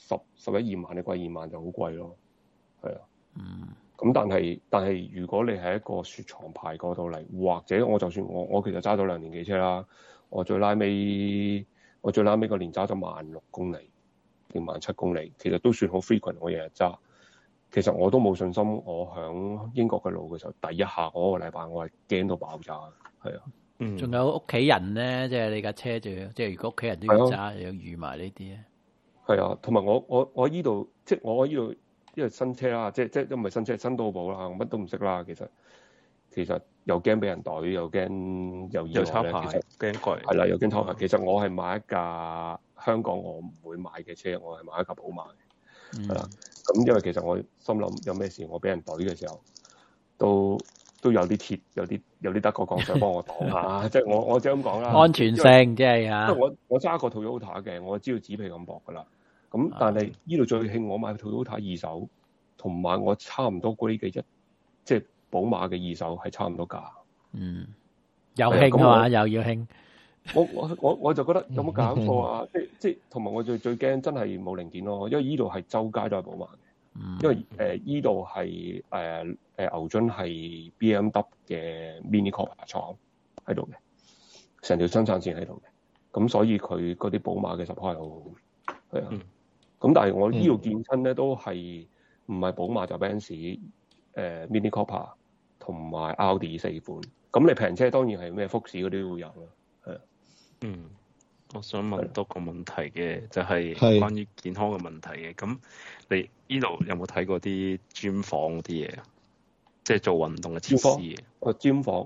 11、2萬，你貴2萬就好貴咯，係啊。咁但係如果你係一個雪藏牌過到嚟，或者我就算我其實揸咗2年幾車啦，我最拉尾個年揸咗16000公里定17000公里，其實都算好 frequent，我日日揸。其實我都冇信心，我響英國嘅路嘅時候，第一下嗰個禮拜我係驚到爆炸，係啊。
仲有屋企人咧，即係你架車就要，即係如果屋企人都要揸，又要預埋呢啲咧。係
啊，同埋我依度，即係我依度，因為新車啦，即都唔係新車，新到寶啦，乜都唔識啦。其實又驚俾人懟，又驚又意外咧。其實
驚貴。係
啦，又驚抄牌。其實我係買一架香港我唔會買嘅車，我係買一架寶馬嘅。係啦。咁因為其實我心諗有咩事，我俾人懟嘅時候，都有啲鐵，有啲德國鋼想幫我擋下，即係我即係咁講啦。
安全性即係啊！
因為我揸過 Toyota 嘅，我知道紙皮咁薄噶啦。咁但係呢度最興我買 Toyota 二手，同埋我差唔多嗰啲嘅即係寶馬嘅二手係差唔多價。
又興啊嘛，又要興。
我就覺得有冇搞錯啊？即係同埋我最驚真係冇零件咯，因為呢度係周街都係寶馬嘅。因為依度係牛津係 BMW 嘅 Mini Cooper 廠喺度嘅，成條生產線喺度嘅，咁所以佢嗰啲寶馬嘅 supply 好好，係啊。咁但係我依度見親咧都係唔係寶馬就 Benz Mini Cooper 同埋 Audi 4款。咁你平車當然係咩福士嗰啲都會有啦，係啊。
我想問多個問題嘅，就係關於健康嘅問題嘅。咁你呢度有冇睇過啲 gym 房嗰啲嘢啊？即係做運動嘅設施。
gym 房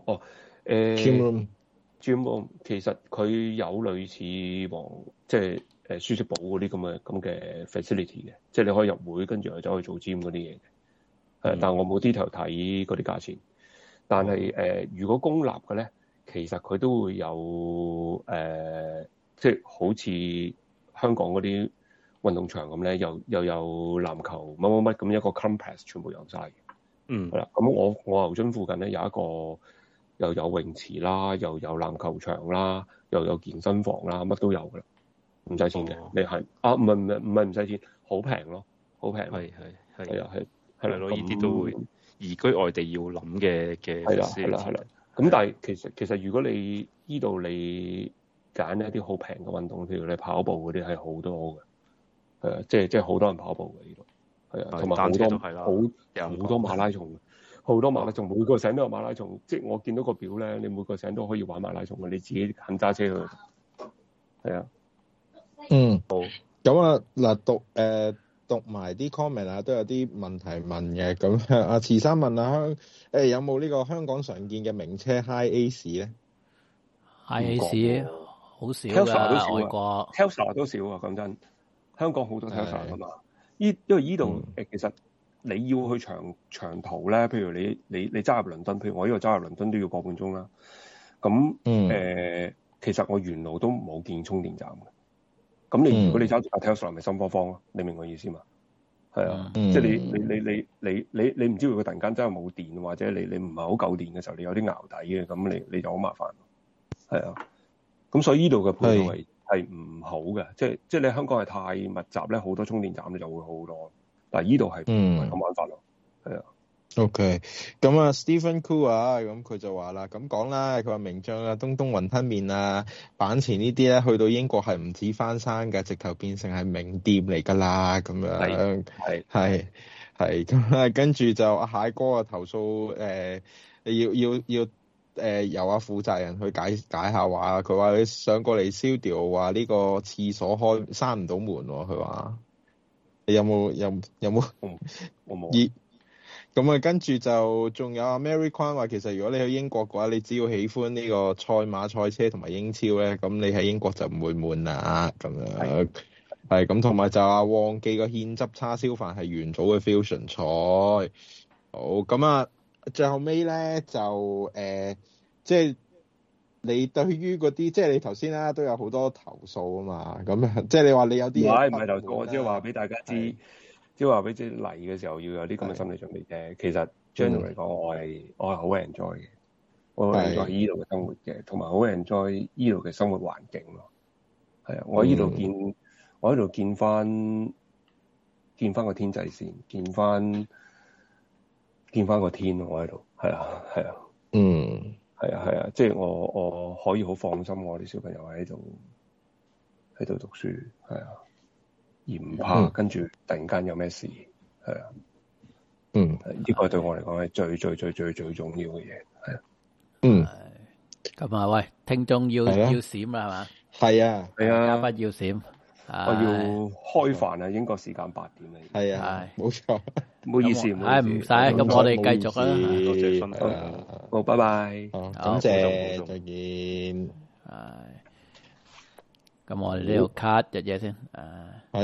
，gym room 其實佢有類似即係舒適寶嗰啲咁嘅 facility 嘅，即係你可以入會跟住又走去做 gym 嗰啲嘢嘅。但係我冇 detail 睇嗰啲價錢。但係如果公立嘅咧，其實佢都會有即係好似香港嗰啲運動場咁咧，又有籃球乜咁一個 complex 全部有晒嘅。係啦。咁我牛津附近咧有一個又有泳池啦，又有籃球場啦，又有健身房啦，乜都有噶啦，唔使錢嘅。你係唔係唔使錢，好平咯，好平。係
咯，呢啲都會移居外地要諗嘅。係啦。
咁但係其實如果你依度你揀一啲好平嘅運動，譬如你跑步嗰啲係好多嘅，係啊，即係好多人跑步嘅呢度，係啊，同埋好多馬拉松，好多馬拉松，每個省都有馬拉松，即係我見到個表咧，你每個省都可以玩馬拉松嘅，你自己肯揸車去，係啊。
好。咁啊嗱，讀埋啲 comment 啊，都有啲問題問嘅。咁阿慈生問下有冇呢個香港常見嘅名車 Hi Ace 咧？
Hi Ace 好少
Tesla 都
㗎，
少
外國。
Tesla 都少啊，講真，香港好多 Tesla 噶嘛。因為依度其實你要去長途咧，譬如你揸入倫敦，譬如我呢個揸入倫敦都要個半鐘啦。咁其實我沿路都冇見充電站嘅。咁你如果你揸住架 Tesla 咪心慌慌咯，你明我意思嘛？係啊，即係你唔知會佢突然間真係冇電，或者你唔係好夠電嘅時候，你有啲淆底嘅，咁你就好麻煩。係啊，咁所以呢度嘅配套係唔好嘅，即係你香港係太密集咧，好多充電站你就會好多，但係呢度係唔係咁玩法咯。係啊。
OK， 咁啊 Stephen Koo 啊，咁佢就話啦，咁講啦，佢話名將啊、東東雲吞麵啊、板前呢啲咧，去到英國係唔止翻生嘅，直頭變成係名店嚟㗎啦，咁樣係咁啊，跟住就阿蟹哥啊投訴要由阿負責人去解下話，佢話你上過嚟燒掉話呢個廁所閂唔到門喎，佢話你有冇？
我冇。
咁啊，跟住就仲有阿 Mary Kwan 話，其實如果你去英國嘅話，你只要喜歡呢個賽馬賽車同埋英超咧，咁你喺英國就唔會悶啦。咁樣係咁，同埋就阿旺記個芡汁叉燒飯係元祖嘅 fusion 菜。好，咁啊，最後尾咧就即係你對於嗰啲，即係你頭先啦都有好多投訴啊嘛。咁啊，即係你話你有啲嘢
唔係投訴，我只係話俾大家知。即係話俾你嚟嘅時候要有啲咁嘅心理準備啫。其實 general 嚟講，我係好 enjoy 嘅，我好 enjoy 依度嘅生活嘅，同埋好 enjoy 依度嘅生活環境咯。係啊，我喺度見翻個天際線，見翻個天咯。我喺度係啊，係啊，即係我可以好放心，我啲小朋友喺度讀書係啊。而唔怕，跟住突然間有咩事，係啊，呢個對我嚟講係最重要嘅嘢，係啊，
咁啊，喂，聽眾要閃啦，係嘛？
係啊，
嘉賓要閃，
我要開飯啊，英國時間8點啊，
係啊，冇錯，
唔好意思，
唔使，咁我哋繼續啦，
多謝分享，好，拜拜，
感謝，再見，
咁我哋呢度 cut 日嘢先，